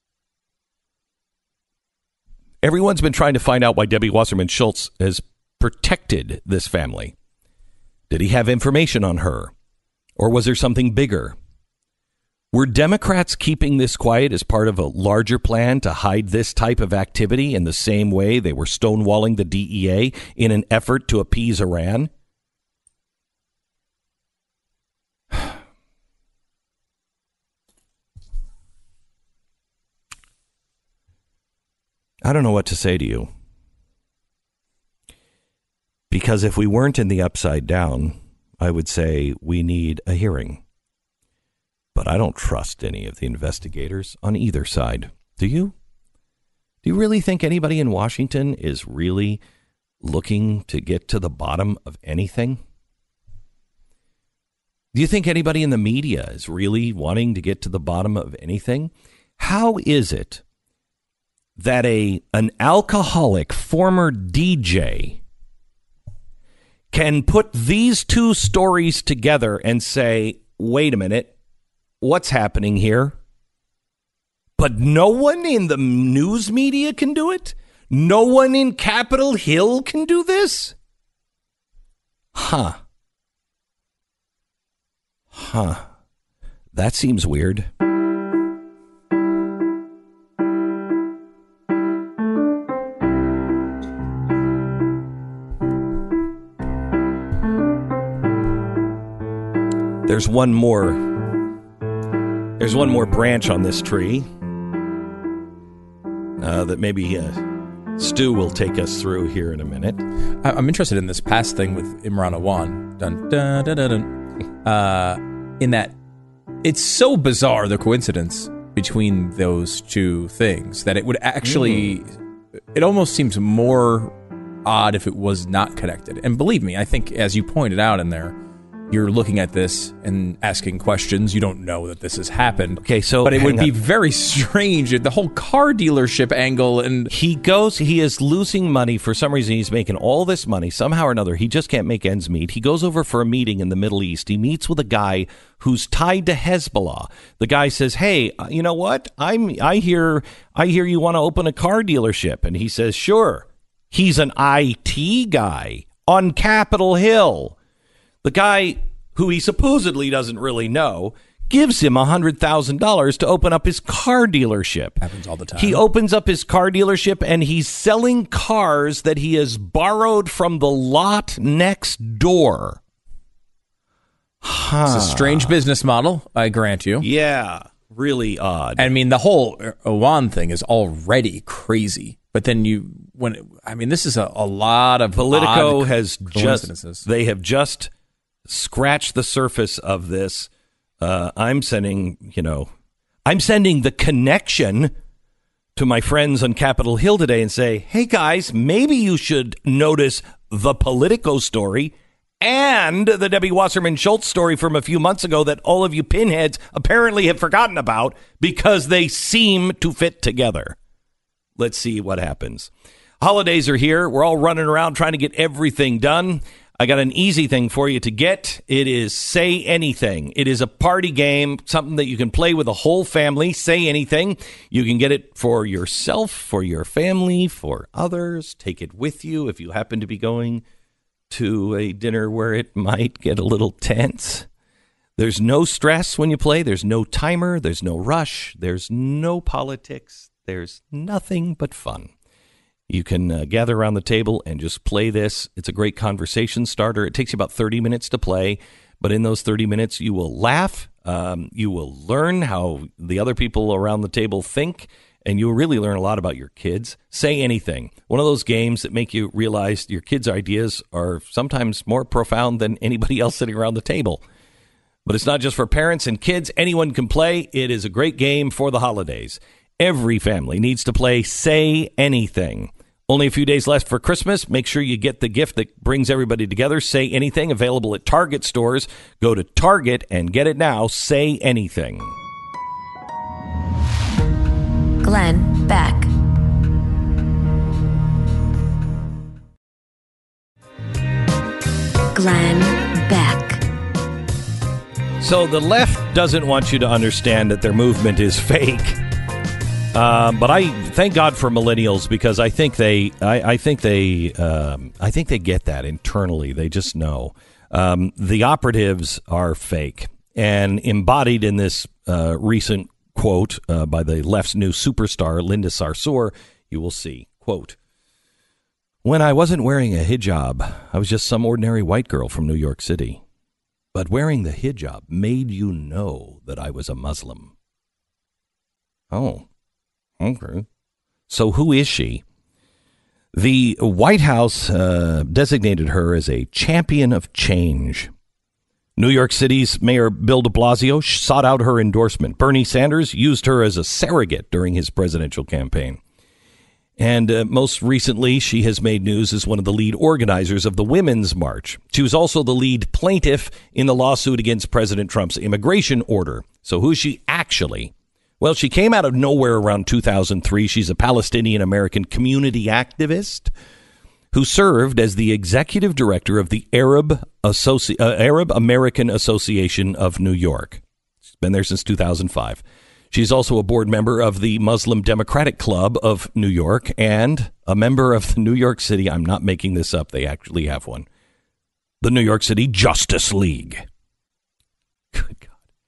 Everyone's been trying to find out why Debbie Wasserman Schultz has protected this family. Did he have information on her? Or was there something bigger? Were Democrats keeping this quiet as part of a larger plan to hide this type of activity in the same way they were stonewalling the D E A in an effort to appease Iran? I don't know what to say to you. Because if we weren't in the upside down, I would say we need a hearing. But I don't trust any of the investigators on either side. Do you? Do you really think anybody in Washington is really looking to get to the bottom of anything? Do you think anybody in the media is really wanting to get to the bottom of anything? How is it that a an alcoholic former D J can put these two stories together and say, wait a minute, what's happening here? But no one in the news media can do it? No one in Capitol Hill can do this? Huh. Huh. That seems weird. There's one more. There's one more branch on this tree uh, that maybe uh, Stu will take us through here in a minute. I'm interested in this past thing with Imran Awan. Dun, dun, dun, dun, dun. Uh, in that it's so bizarre, the coincidence between those two things, that it would actually, mm. it almost seems more odd if it was not connected. And believe me, I think, as you pointed out in there, you're looking at this and asking questions. You don't know that this has happened. Okay, so but it would on. be very strange, the whole car dealership angle. And he goes, he is losing money for some reason. He's making all this money somehow or another. He just can't make ends meet. He goes over for a meeting in the Middle East. He meets with a guy who's tied to Hezbollah. The guy says, "Hey, you know what? I'm. I hear. I hear you want to open a car dealership." And he says, "Sure." He's an I T guy on Capitol Hill. The guy, who he supposedly doesn't really know, gives him one hundred thousand dollars to open up his car dealership. Happens all the time. He opens up his car dealership and he's selling cars that he has borrowed from the lot next door. Huh. It's a strange business model, I grant you. Yeah, really odd. I mean, the whole Awan thing is already crazy. But then you, when it, I mean, this is a, a lot of Politico odd has just, they have just scratched the surface of this. Uh, I'm sending, you know, I'm sending the connection to my friends on Capitol Hill today and say, hey guys, maybe you should notice the Politico story and the Debbie Wasserman Schultz story from a few months ago that all of you pinheads apparently have forgotten about because they seem to fit together. Let's see what happens. Holidays are here. We're all running around trying to get everything done. I got an easy thing for you to get. It is Say Anything. It is a party game, something that you can play with a whole family. Say anything. You can get it for yourself, for your family, for others. Take it with you if you happen to be going to a dinner where it might get a little tense. There's no stress when you play. There's no timer. There's no rush. There's no politics. There's nothing but fun. You can uh, gather around the table and just play this. It's a great conversation starter. It takes you about thirty minutes to play, but in those thirty minutes, you will laugh. Um, you will learn how the other people around the table think, and you'll really learn a lot about your kids. Say anything. One of those games that make you realize your kids' ideas are sometimes more profound than anybody else sitting around the table. But it's not just for parents and kids. Anyone can play. It is a great game for the holidays. Every family needs to play Say Anything. Only a few days left for Christmas. Make sure you get the gift that brings everybody together. Say Anything, available at Target stores. Go to Target and get it now. Say Anything. Glenn Beck. Glenn Beck. So the left doesn't want you to understand that their movement is fake. Uh, but I thank God for millennials, because I think they, I, I think they, um, I think they get that internally. They just know um, the operatives are fake, and embodied in this uh, recent quote uh, by the left's new superstar Linda Sarsour, you will see, quote, "When I wasn't wearing a hijab, I was just some ordinary white girl from New York City. But wearing the hijab made you know that I was a Muslim." Oh. Okay. So who is she? The White House uh, designated her as a champion of change. New York City's Mayor Bill de Blasio sought out her endorsement. Bernie Sanders used her as a surrogate during his presidential campaign. And uh, most recently, she has made news as one of the lead organizers of the Women's March. She was also the lead plaintiff in the lawsuit against President Trump's immigration order. So who is she actually? Well, she came out of nowhere around two thousand three. She's a Palestinian-American community activist who served as the executive director of the Arab Associ- uh, Arab American Association of New York. She's been there since two thousand five. She's also a board member of the Muslim Democratic Club of New York and a member of the New York City, I'm not making this up, they actually have one, the New York City Justice League. Good God.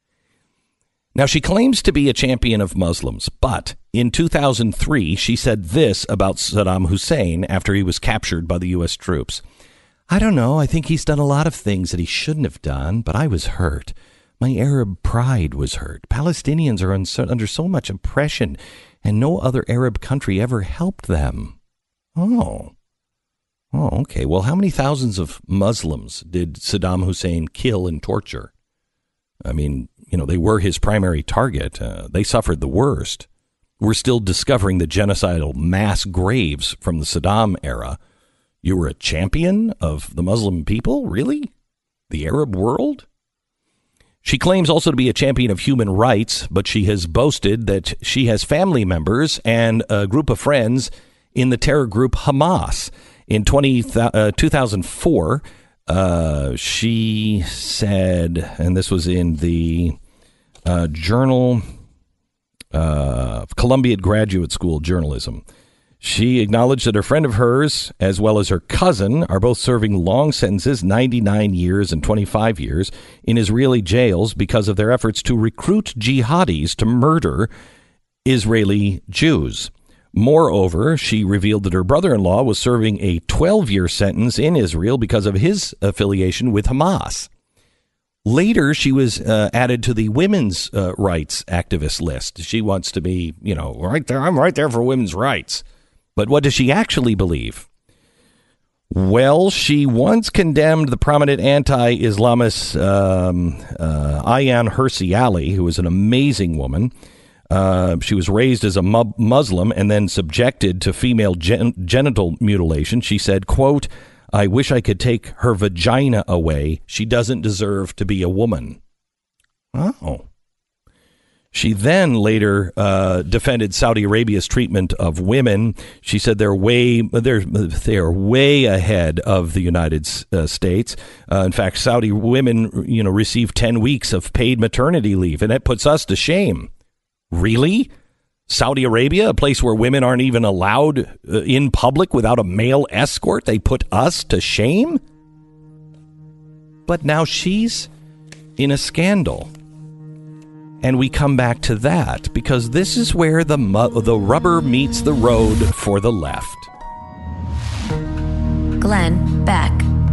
Now, she claims to be a champion of Muslims, but in two thousand three, she said this about Saddam Hussein after he was captured by the U S troops. "I don't know. I think he's done a lot of things that he shouldn't have done, but I was hurt. My Arab pride was hurt. Palestinians are un- under so much oppression, and no other Arab country ever helped them." Oh. Oh, okay. Well, how many thousands of Muslims did Saddam Hussein kill and torture? I mean, you know, they were his primary target. Uh, they suffered the worst. We're still discovering the genocidal mass graves from the Saddam era. You were a champion of the Muslim people? Really? The Arab world? She claims also to be a champion of human rights, but she has boasted that she has family members and a group of friends in the terror group Hamas. In twenty, uh, two thousand four, uh, she said, and this was in the uh, Journal uh, of Columbia Graduate School Journalism, she acknowledged that a friend of hers, as well as her cousin, are both serving long sentences, ninety-nine years and twenty-five years, in Israeli jails because of their efforts to recruit jihadis to murder Israeli Jews. Moreover, she revealed that her brother-in-law was serving a twelve-year sentence in Israel because of his affiliation with Hamas. Later, she was uh, added to the women's uh, rights activist list. She wants to be, you know, right there. I'm right there for women's rights. But what does she actually believe? Well, she once condemned the prominent anti-Islamist um, uh, Ayaan Hirsi Ali, who was an amazing woman. Uh, she was raised as a mu- Muslim and then subjected to female gen- genital mutilation. She said, quote, "I wish I could take her vagina away. She doesn't deserve to be a woman." Oh. She then later uh, defended Saudi Arabia's treatment of women. She said they're way they're they're way ahead of the United uh, States. Uh, in fact, Saudi women, you know, receive ten weeks of paid maternity leave, and that puts us to shame. Really? Saudi Arabia, a place where women aren't even allowed uh, in public without a male escort, they put us to shame? But now she's in a scandal. And we come back to that because this is where the mu- the rubber meets the road for the left. Glenn Beck.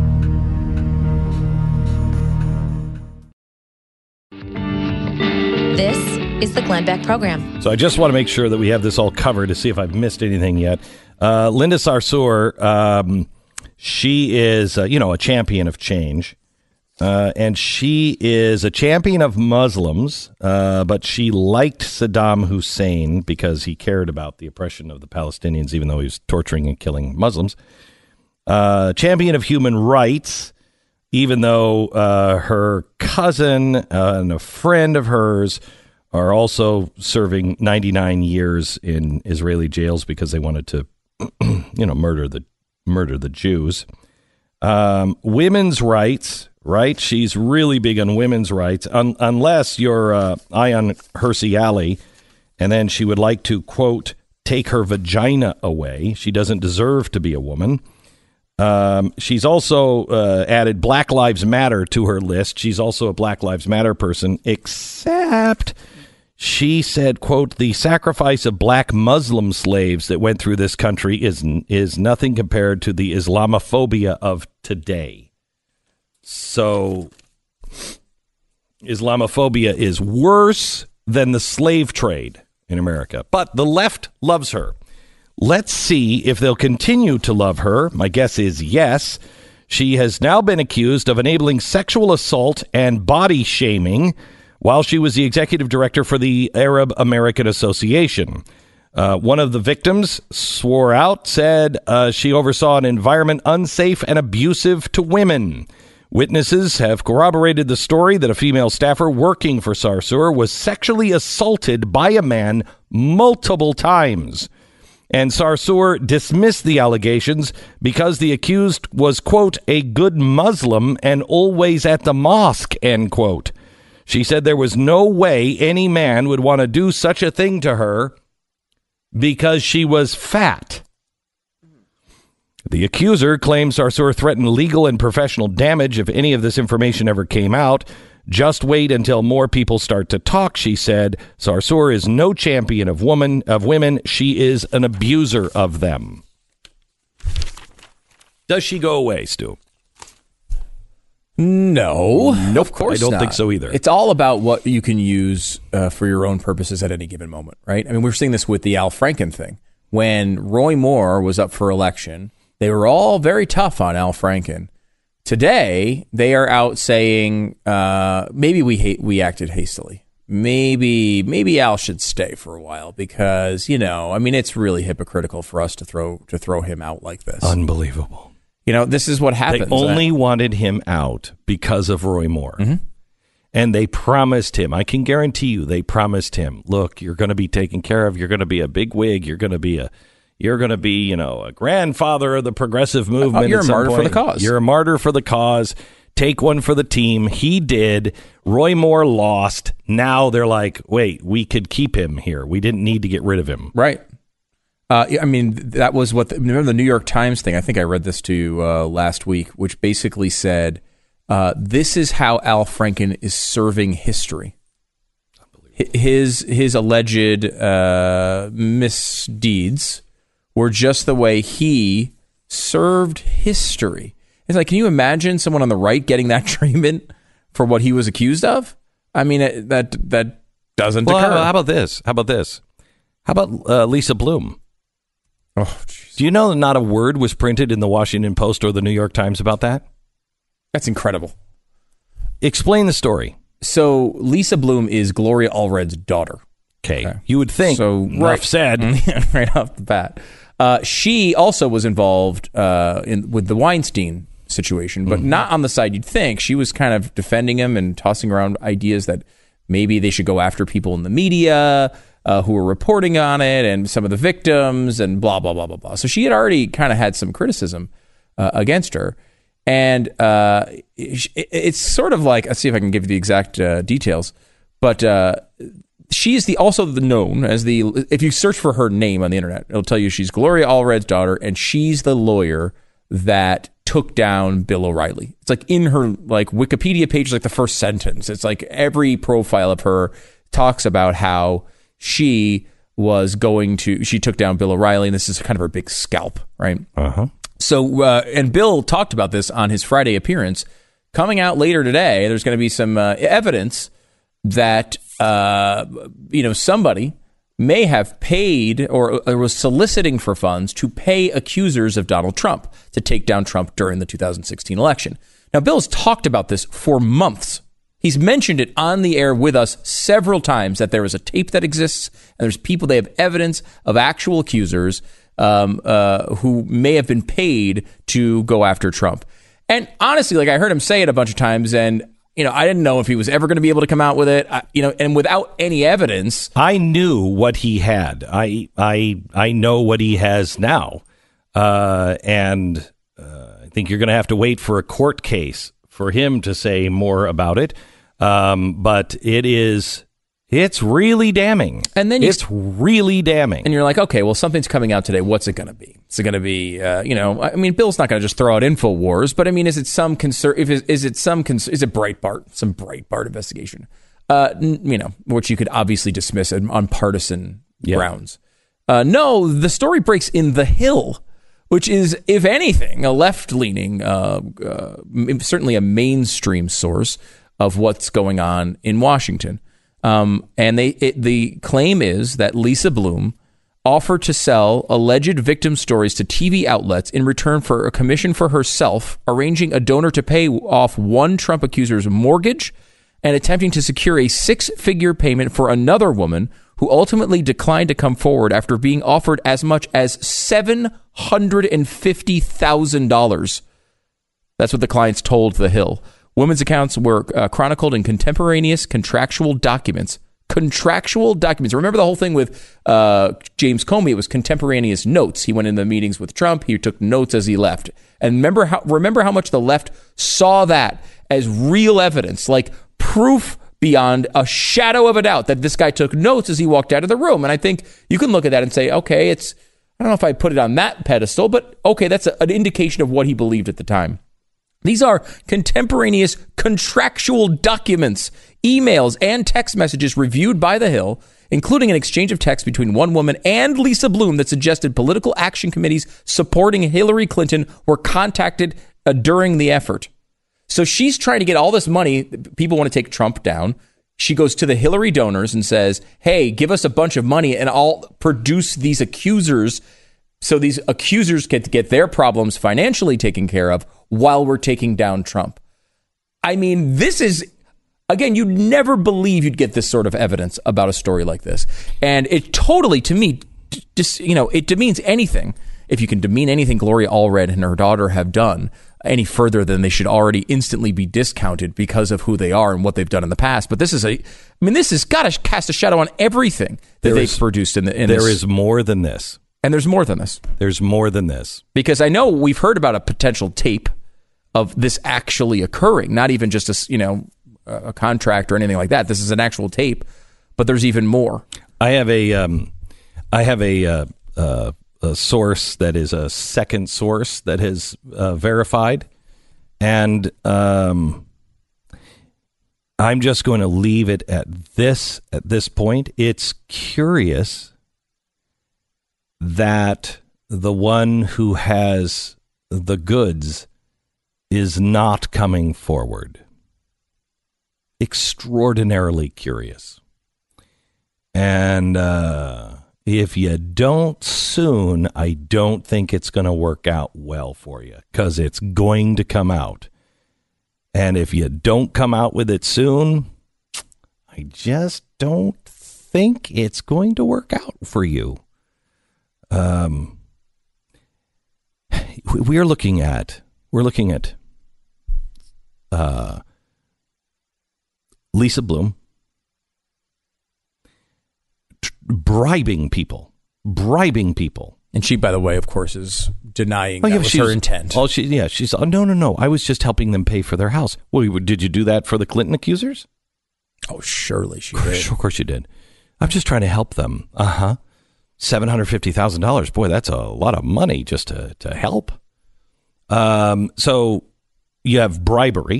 This is the Glenn Beck Program. So I just want to make sure that we have this all covered to see if I've missed anything yet. Uh, Linda Sarsour, um, she is, uh, you know, a champion of change. Uh, and she is a champion of Muslims, uh, but she liked Saddam Hussein because he cared about the oppression of the Palestinians, even though he was torturing and killing Muslims. Uh, champion of human rights, even though uh, her cousin uh, and a friend of hers are also serving ninety-nine years in Israeli jails because they wanted to, you know, murder the murder the Jews. Um, women's rights. Right? She's really big on women's rights, un- unless you're uh, Ayaan Hirsi Ali, and then she would like to, quote, take her vagina away. She doesn't deserve to be a woman. Um, she's also uh, added Black Lives Matter to her list. She's also a Black Lives Matter person, except she said, quote, the sacrifice of black Muslim slaves that went through this country is is nothing compared to the Islamophobia of today. So Islamophobia is worse than the slave trade in America. But the left loves her. Let's see if they'll continue to love her. My guess is yes. She has now been accused of enabling sexual assault and body shaming while she was the executive director for the Arab American Association. Uh, one of the victims swore out, said uh, she oversaw an environment unsafe and abusive to women. Witnesses have corroborated the story that a female staffer working for Sarsour was sexually assaulted by a man multiple times. And Sarsour dismissed the allegations because the accused was, quote, a good Muslim and always at the mosque, end quote. She said there was no way any man would want to do such a thing to her because she was fat. The accuser claims Sarsour threatened legal and professional damage if any of this information ever came out. Just wait until more people start to talk, she said. Sarsour is no champion of woman of women. She is an abuser of them. Does she go away, Stu? No. Nope. Of course I don't not. think so either. It's all about what you can use uh, for your own purposes at any given moment, right? I mean, we're seeing this with the Al Franken thing. When Roy Moore was up for election, they were all very tough on Al Franken. Today, they are out saying uh, maybe we hate, we acted hastily. Maybe maybe Al should stay for a while because, you know, I mean, it's really hypocritical for us to throw to throw him out like this. Unbelievable. You know, this is what happens. They only wanted him out because of Roy Moore. Mm-hmm. And they promised him, I can guarantee you, they promised him, look, you're going to be taken care of. You're going to be a big wig. You're going to be a You're going to be, you know, a grandfather of the progressive movement. Oh, you're a martyr point. for the cause. You're a martyr for the cause. Take one for the team. He did. Roy Moore lost. Now they're like, wait, we could keep him here. We didn't need to get rid of him. Right. Uh, I mean, that was what, the, remember the New York Times thing? I think I read this to you uh, last week, which basically said, uh, this is how Al Franken is serving history. His, his alleged uh, misdeeds were just the way he served history. It's like, can you imagine someone on the right getting that treatment for what he was accused of? I mean, it, that that doesn't well, occur. How about this? How about this? How about uh, Lisa Bloom? Oh, geez. Do you know that not a word was printed in the Washington Post or the New York Times about that? That's incredible. Explain the story. So Lisa Bloom is Gloria Allred's daughter. Okay. Okay. You would think, so, enough right, said. right off the bat. Uh, she also was involved uh, in with the Weinstein situation, but mm-hmm. not on the side you'd think. She was kind of defending him and tossing around ideas that maybe they should go after people in the media uh, who were reporting on it and some of the victims and blah, blah, blah, blah, blah. So she had already kind of had some criticism uh, against her. And uh, it, it's sort of like, let's see if I can give you the exact uh, details, but uh, she is the also the known as the, if you search for her name on the internet, it'll tell you she's Gloria Allred's daughter, and she's the lawyer that took down Bill O'Reilly. It's like in her like Wikipedia page, like the first sentence. It's like every profile of her talks about how she was going to, she took down Bill O'Reilly, and this is kind of her big scalp, right? Uh-huh. So, uh, and Bill talked about this on his Friday appearance. Coming out later today, there's going to be some uh, evidence that, uh, you know, somebody may have paid or, or was soliciting for funds to pay accusers of Donald Trump to take down Trump during the two thousand sixteen election. Now, Bill has talked about this for months. He's mentioned it on the air with us several times that there is a tape that exists and there's people, they have evidence of actual accusers um, uh, who may have been paid to go after Trump. And honestly, like I heard him say it a bunch of times, and you know, I didn't know if he was ever going to be able to come out with it. I, you know, and without any evidence, I knew what he had. I I I know what he has now, uh, and uh, I think you're going to have to wait for a court case for him to say more about it. Um, but it is. It's really damning. And then you, it's really damning. And you're like, okay, well, something's coming out today. What's it going to be? Is it going to be, uh, you know, I mean, Bill's not going to just throw out InfoWars, but I mean, is it some concern? If it, is it some concern? Is it Breitbart? Some Breitbart investigation? Uh, n- you know, which you could obviously dismiss on partisan yeah. grounds. Uh, no, the story breaks in The Hill, which is, if anything, a left-leaning, uh, uh, certainly a mainstream source of what's going on in Washington. Um, and they it, the claim is that Lisa Bloom offered to sell alleged victim stories to T V outlets in return for a commission for herself, arranging a donor to pay off one Trump accuser's mortgage and attempting to secure a six-figure payment for another woman who ultimately declined to come forward after being offered as much as seven hundred fifty thousand dollars. That's what the clients told The Hill. Women's accounts were uh, chronicled in contemporaneous contractual documents. Contractual documents. Remember the whole thing with uh, James Comey? It was contemporaneous notes. He went in the meetings with Trump. He took notes as he left. And remember how remember how much the left saw that as real evidence, like proof beyond a shadow of a doubt that this guy took notes as he walked out of the room. And I think you can look at that and say, okay, it's, I don't know if I put it on that pedestal, but okay, that's a, an indication of what he believed at the time. These are contemporaneous contractual documents, emails, and text messages reviewed by The Hill, including an exchange of text between one woman and Lisa Bloom that suggested political action committees supporting Hillary Clinton were contacted uh, during the effort. So she's trying to get all this money. People want to take Trump down. She goes to the Hillary donors and says, hey, give us a bunch of money and I'll produce these accusers so these accusers get to get their problems financially taken care of while we're taking down Trump. I mean, this is, again, you'd never believe you'd get this sort of evidence about a story like this. And it totally, to me, just, you know, it demeans anything. If you can demean anything Gloria Allred and her daughter have done any further than they should already instantly be discounted because of who they are and what they've done in the past. But this is a, I mean, this has got to cast a shadow on everything that there they've is, produced in the, in there this. is more than this. And there's more than this. There's more than this. Because I know we've heard about a potential tape of this actually occurring, not even just a, you know, a contract or anything like that. This is an actual tape, but there's even more. I have a, um, I have a, uh, uh, a source that is a second source that has uh, verified, and um, I'm just going to leave it at this. At this point, it's curious that the one who has the goods is not coming forward. Extraordinarily curious. And uh, if you don't soon, I don't think it's going to work out well for you, because it's going to come out. And if you don't come out with it soon, I just don't think it's going to work out for you. Um, we're looking at, we're looking at, uh, Lisa Bloom, bribing people, bribing people. And she, by the way, of course, is denying Oh, that yeah, was she's- her intent. Oh, she, yeah, she's, oh, no, no, no. I was just helping them pay for their house. Well, did you do that for the Clinton accusers? Oh, surely she Of did. course, of course you did. I'm just trying to help them. Uh-huh. seven hundred fifty thousand dollars. Boy, that's a lot of money just to, to help. Um, so you have bribery.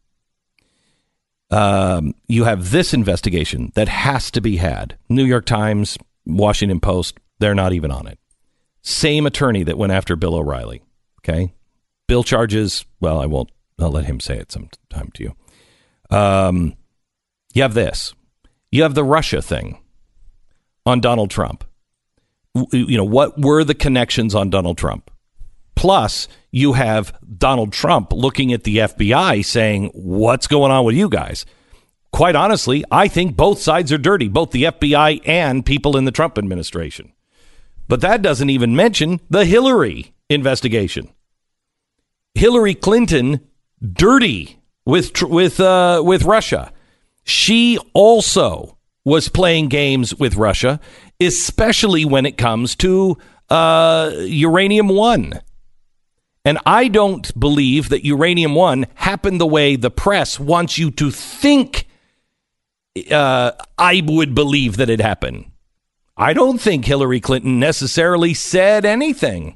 Um, you have this investigation that has to be had. New York Times, Washington Post, they're not even on it. Same attorney that went after Bill O'Reilly. Okay. Bill charges, well, I won't, I'll let him say it sometime to you. Um, you have this. You have the Russia thing on Donald Trump. You know, what were the connections on Donald Trump? Plus, you have Donald Trump looking at the F B I saying, what's going on with you guys? Quite honestly, I think both sides are dirty, both the F B I and people in the Trump administration. But that doesn't even mention the Hillary investigation. Hillary Clinton, dirty with with uh, with Russia. She also was playing games with Russia, especially when it comes to uh, Uranium One. And I don't believe that Uranium One happened the way the press wants you to think. Uh, I would believe that it happened. I don't think Hillary Clinton necessarily said anything.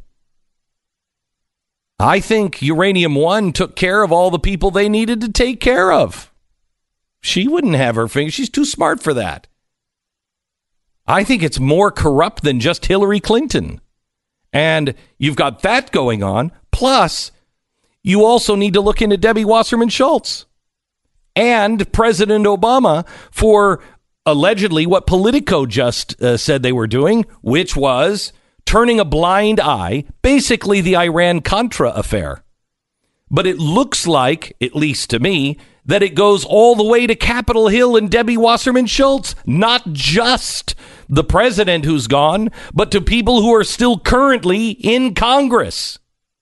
I think Uranium One took care of all the people they needed to take care of. She wouldn't have her finger. She's too smart for that. I think it's more corrupt than just Hillary Clinton. And you've got that going on. Plus, you also need to look into Debbie Wasserman Schultz and President Obama for allegedly what Politico just uh, said they were doing, which was turning a blind eye, basically the Iran-Contra affair. But it looks like, at least to me, that it goes all the way to Capitol Hill and Debbie Wasserman Schultz, not just the president who's gone, but to people who are still currently in Congress.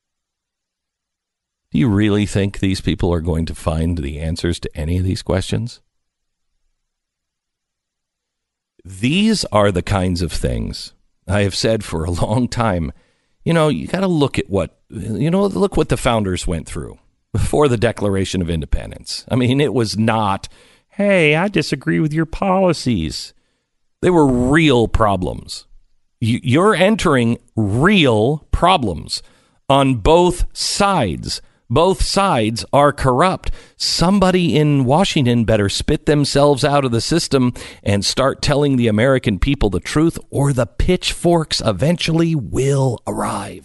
Do you really think these people are going to find the answers to any of these questions? These are the kinds of things I have said for a long time. You know, you got to look at what, you know, look what the founders went through before the Declaration of Independence. I mean, it was not, hey, I disagree with your policies. They were real problems. You're entering real problems on both sides. Both sides are corrupt. Somebody in Washington better spit themselves out of the system and start telling the American people the truth, or the pitchforks eventually will arrive.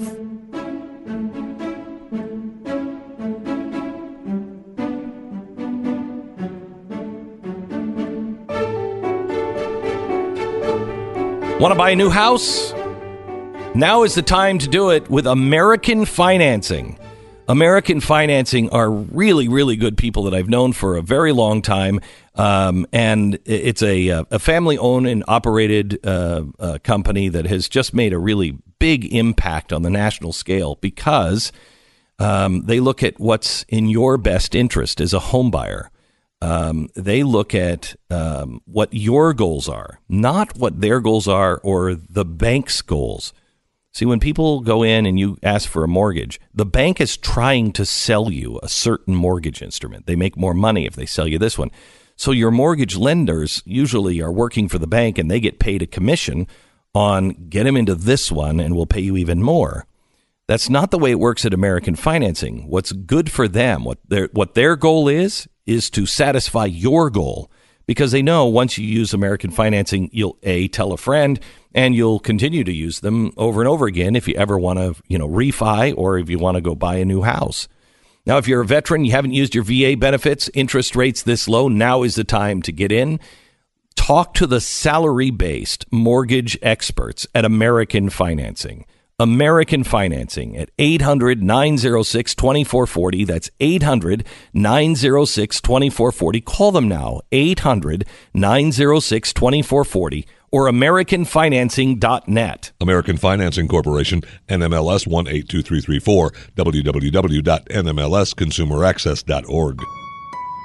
Want to buy a new house? Now is the time to do it with American Financing. American Financing are really, really good people that I've known for a very long time. Um, and it's a, a family-owned and operated uh, uh, company that has just made a really big impact on the national scale because um, they look at what's in your best interest as a home buyer. Um, they look at um, what your goals are, not what their goals are or the bank's goals. See, when people go in and you ask for a mortgage, the bank is trying to sell you a certain mortgage instrument. They make more money if they sell you this one. So your mortgage lenders usually are working for the bank and they get paid a commission on get them into this one and we'll pay you even more. That's not the way it works at American Financing. What's good for them, what their what their goal is, is to satisfy your goal. Because they know once you use American Financing, you'll A, tell a friend, and you'll continue to use them over and over again if you ever want to, you know, refi or if you want to go buy a new house. Now, if you're a veteran, you haven't used your V A benefits, interest rates this low, now is the time to get in. Talk to the salary-based mortgage experts at American Financing. American Financing at eight hundred, nine oh six, two four four oh. That's eight hundred, nine oh six, two four four oh. Call them now, eight hundred, nine oh six, two four four oh or american financing dot net. American Financing Corporation, N M L S one eight two three three four, w w w dot n m l s consumer access dot org.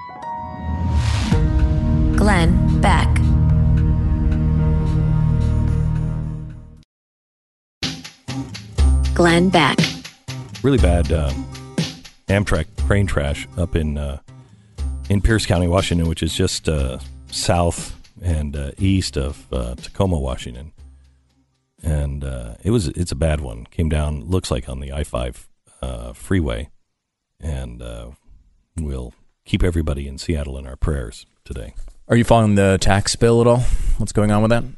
Glenn Beck. Glenn Beck. Really bad uh, Amtrak train crash up in uh, in Pierce County, Washington, which is just uh, south and uh, east of uh, Tacoma, Washington. And uh, it was it's a bad one. Came down, looks like on the I five uh, freeway. And uh, we'll keep everybody in Seattle in our prayers today. Are you following the tax bill at all? What's going on with that?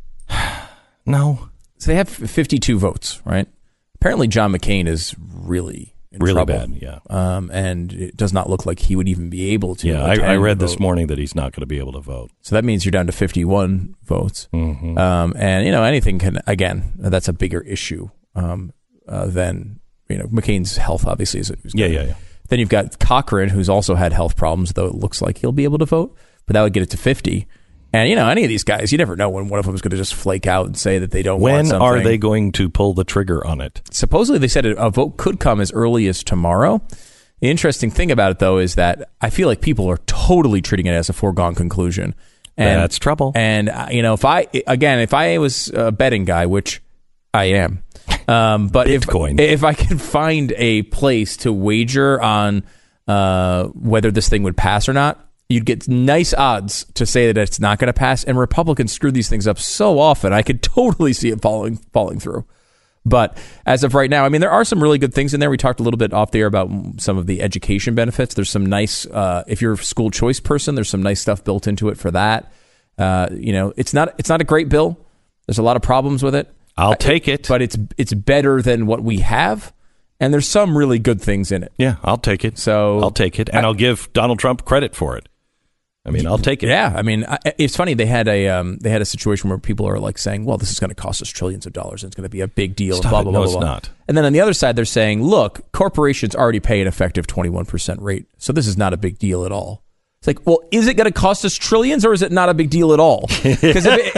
No. So they have fifty-two votes, right? Apparently John McCain is really in really trouble. bad, yeah. Um, and it does not look like he would even be able to. Yeah, I, I read this morning that he's not going to be able to vote. So that means you're down to fifty-one votes. Mm-hmm. Um, and, you know, anything can, again, that's a bigger issue um, uh, than, you know, McCain's health, obviously. Is, is yeah, yeah, yeah. Then you've got Cochran, who's also had health problems, though it looks like he'll be able to vote. But that would get it to fifty. And, you know, any of these guys, you never know when one of them is going to just flake out and say that they don't when want something. When are they going to pull the trigger on it? Supposedly, they said a vote could come as early as tomorrow. The interesting thing about it, though, is that I feel like people are totally treating it as a foregone conclusion. And, That's trouble. And, uh, you know, if I, again, if I was a betting guy, which I am, um, but Bitcoin. if if I can find a place to wager on uh, whether this thing would pass or not, you'd get nice odds to say that it's not going to pass. And Republicans screw these things up so often, I could totally see it falling falling through. But as of right now, I mean, there are some really good things in there. We talked a little bit off the air about some of the education benefits. There's some nice, uh, if you're a school choice person, there's some nice stuff built into it for that. Uh, you know, it's not it's not a great bill. There's a lot of problems with it. I'll take it. But it's it's better than what we have. And there's some really good things in it. Yeah, I'll take it. So I'll take it. And I, I'll give Donald Trump credit for it. I mean, I'll take it. Yeah, I mean, I, it's funny. They had a um, they had a situation where people are like saying, "Well, this is going to cost us trillions of dollars, and it's going to be a big deal." Stop and blah it. blah No, blah. it's blah. not. And then on the other side, they're saying, "Look, corporations already pay an effective twenty-one percent rate, so this is not a big deal at all." It's like, well, is it going to cost us trillions, or is it not a big deal at all? Because if,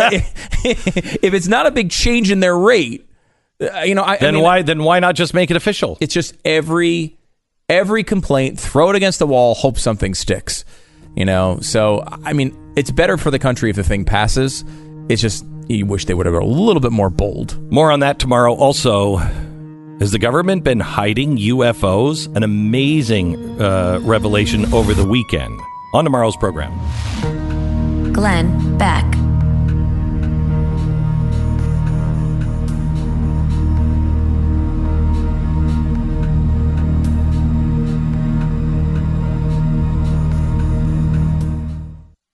it, if it's not a big change in their rate, uh, you know, I, then I mean, why then why not just make it official? It's just every every complaint, throw it against the wall, hope something sticks. You know, so, I mean, it's better for the country if the thing passes. It's just, you wish they would have been a little bit more bold. More on that tomorrow. Also, has the government been hiding U F Os? An amazing uh, revelation over the weekend. On tomorrow's program. Glenn Beck.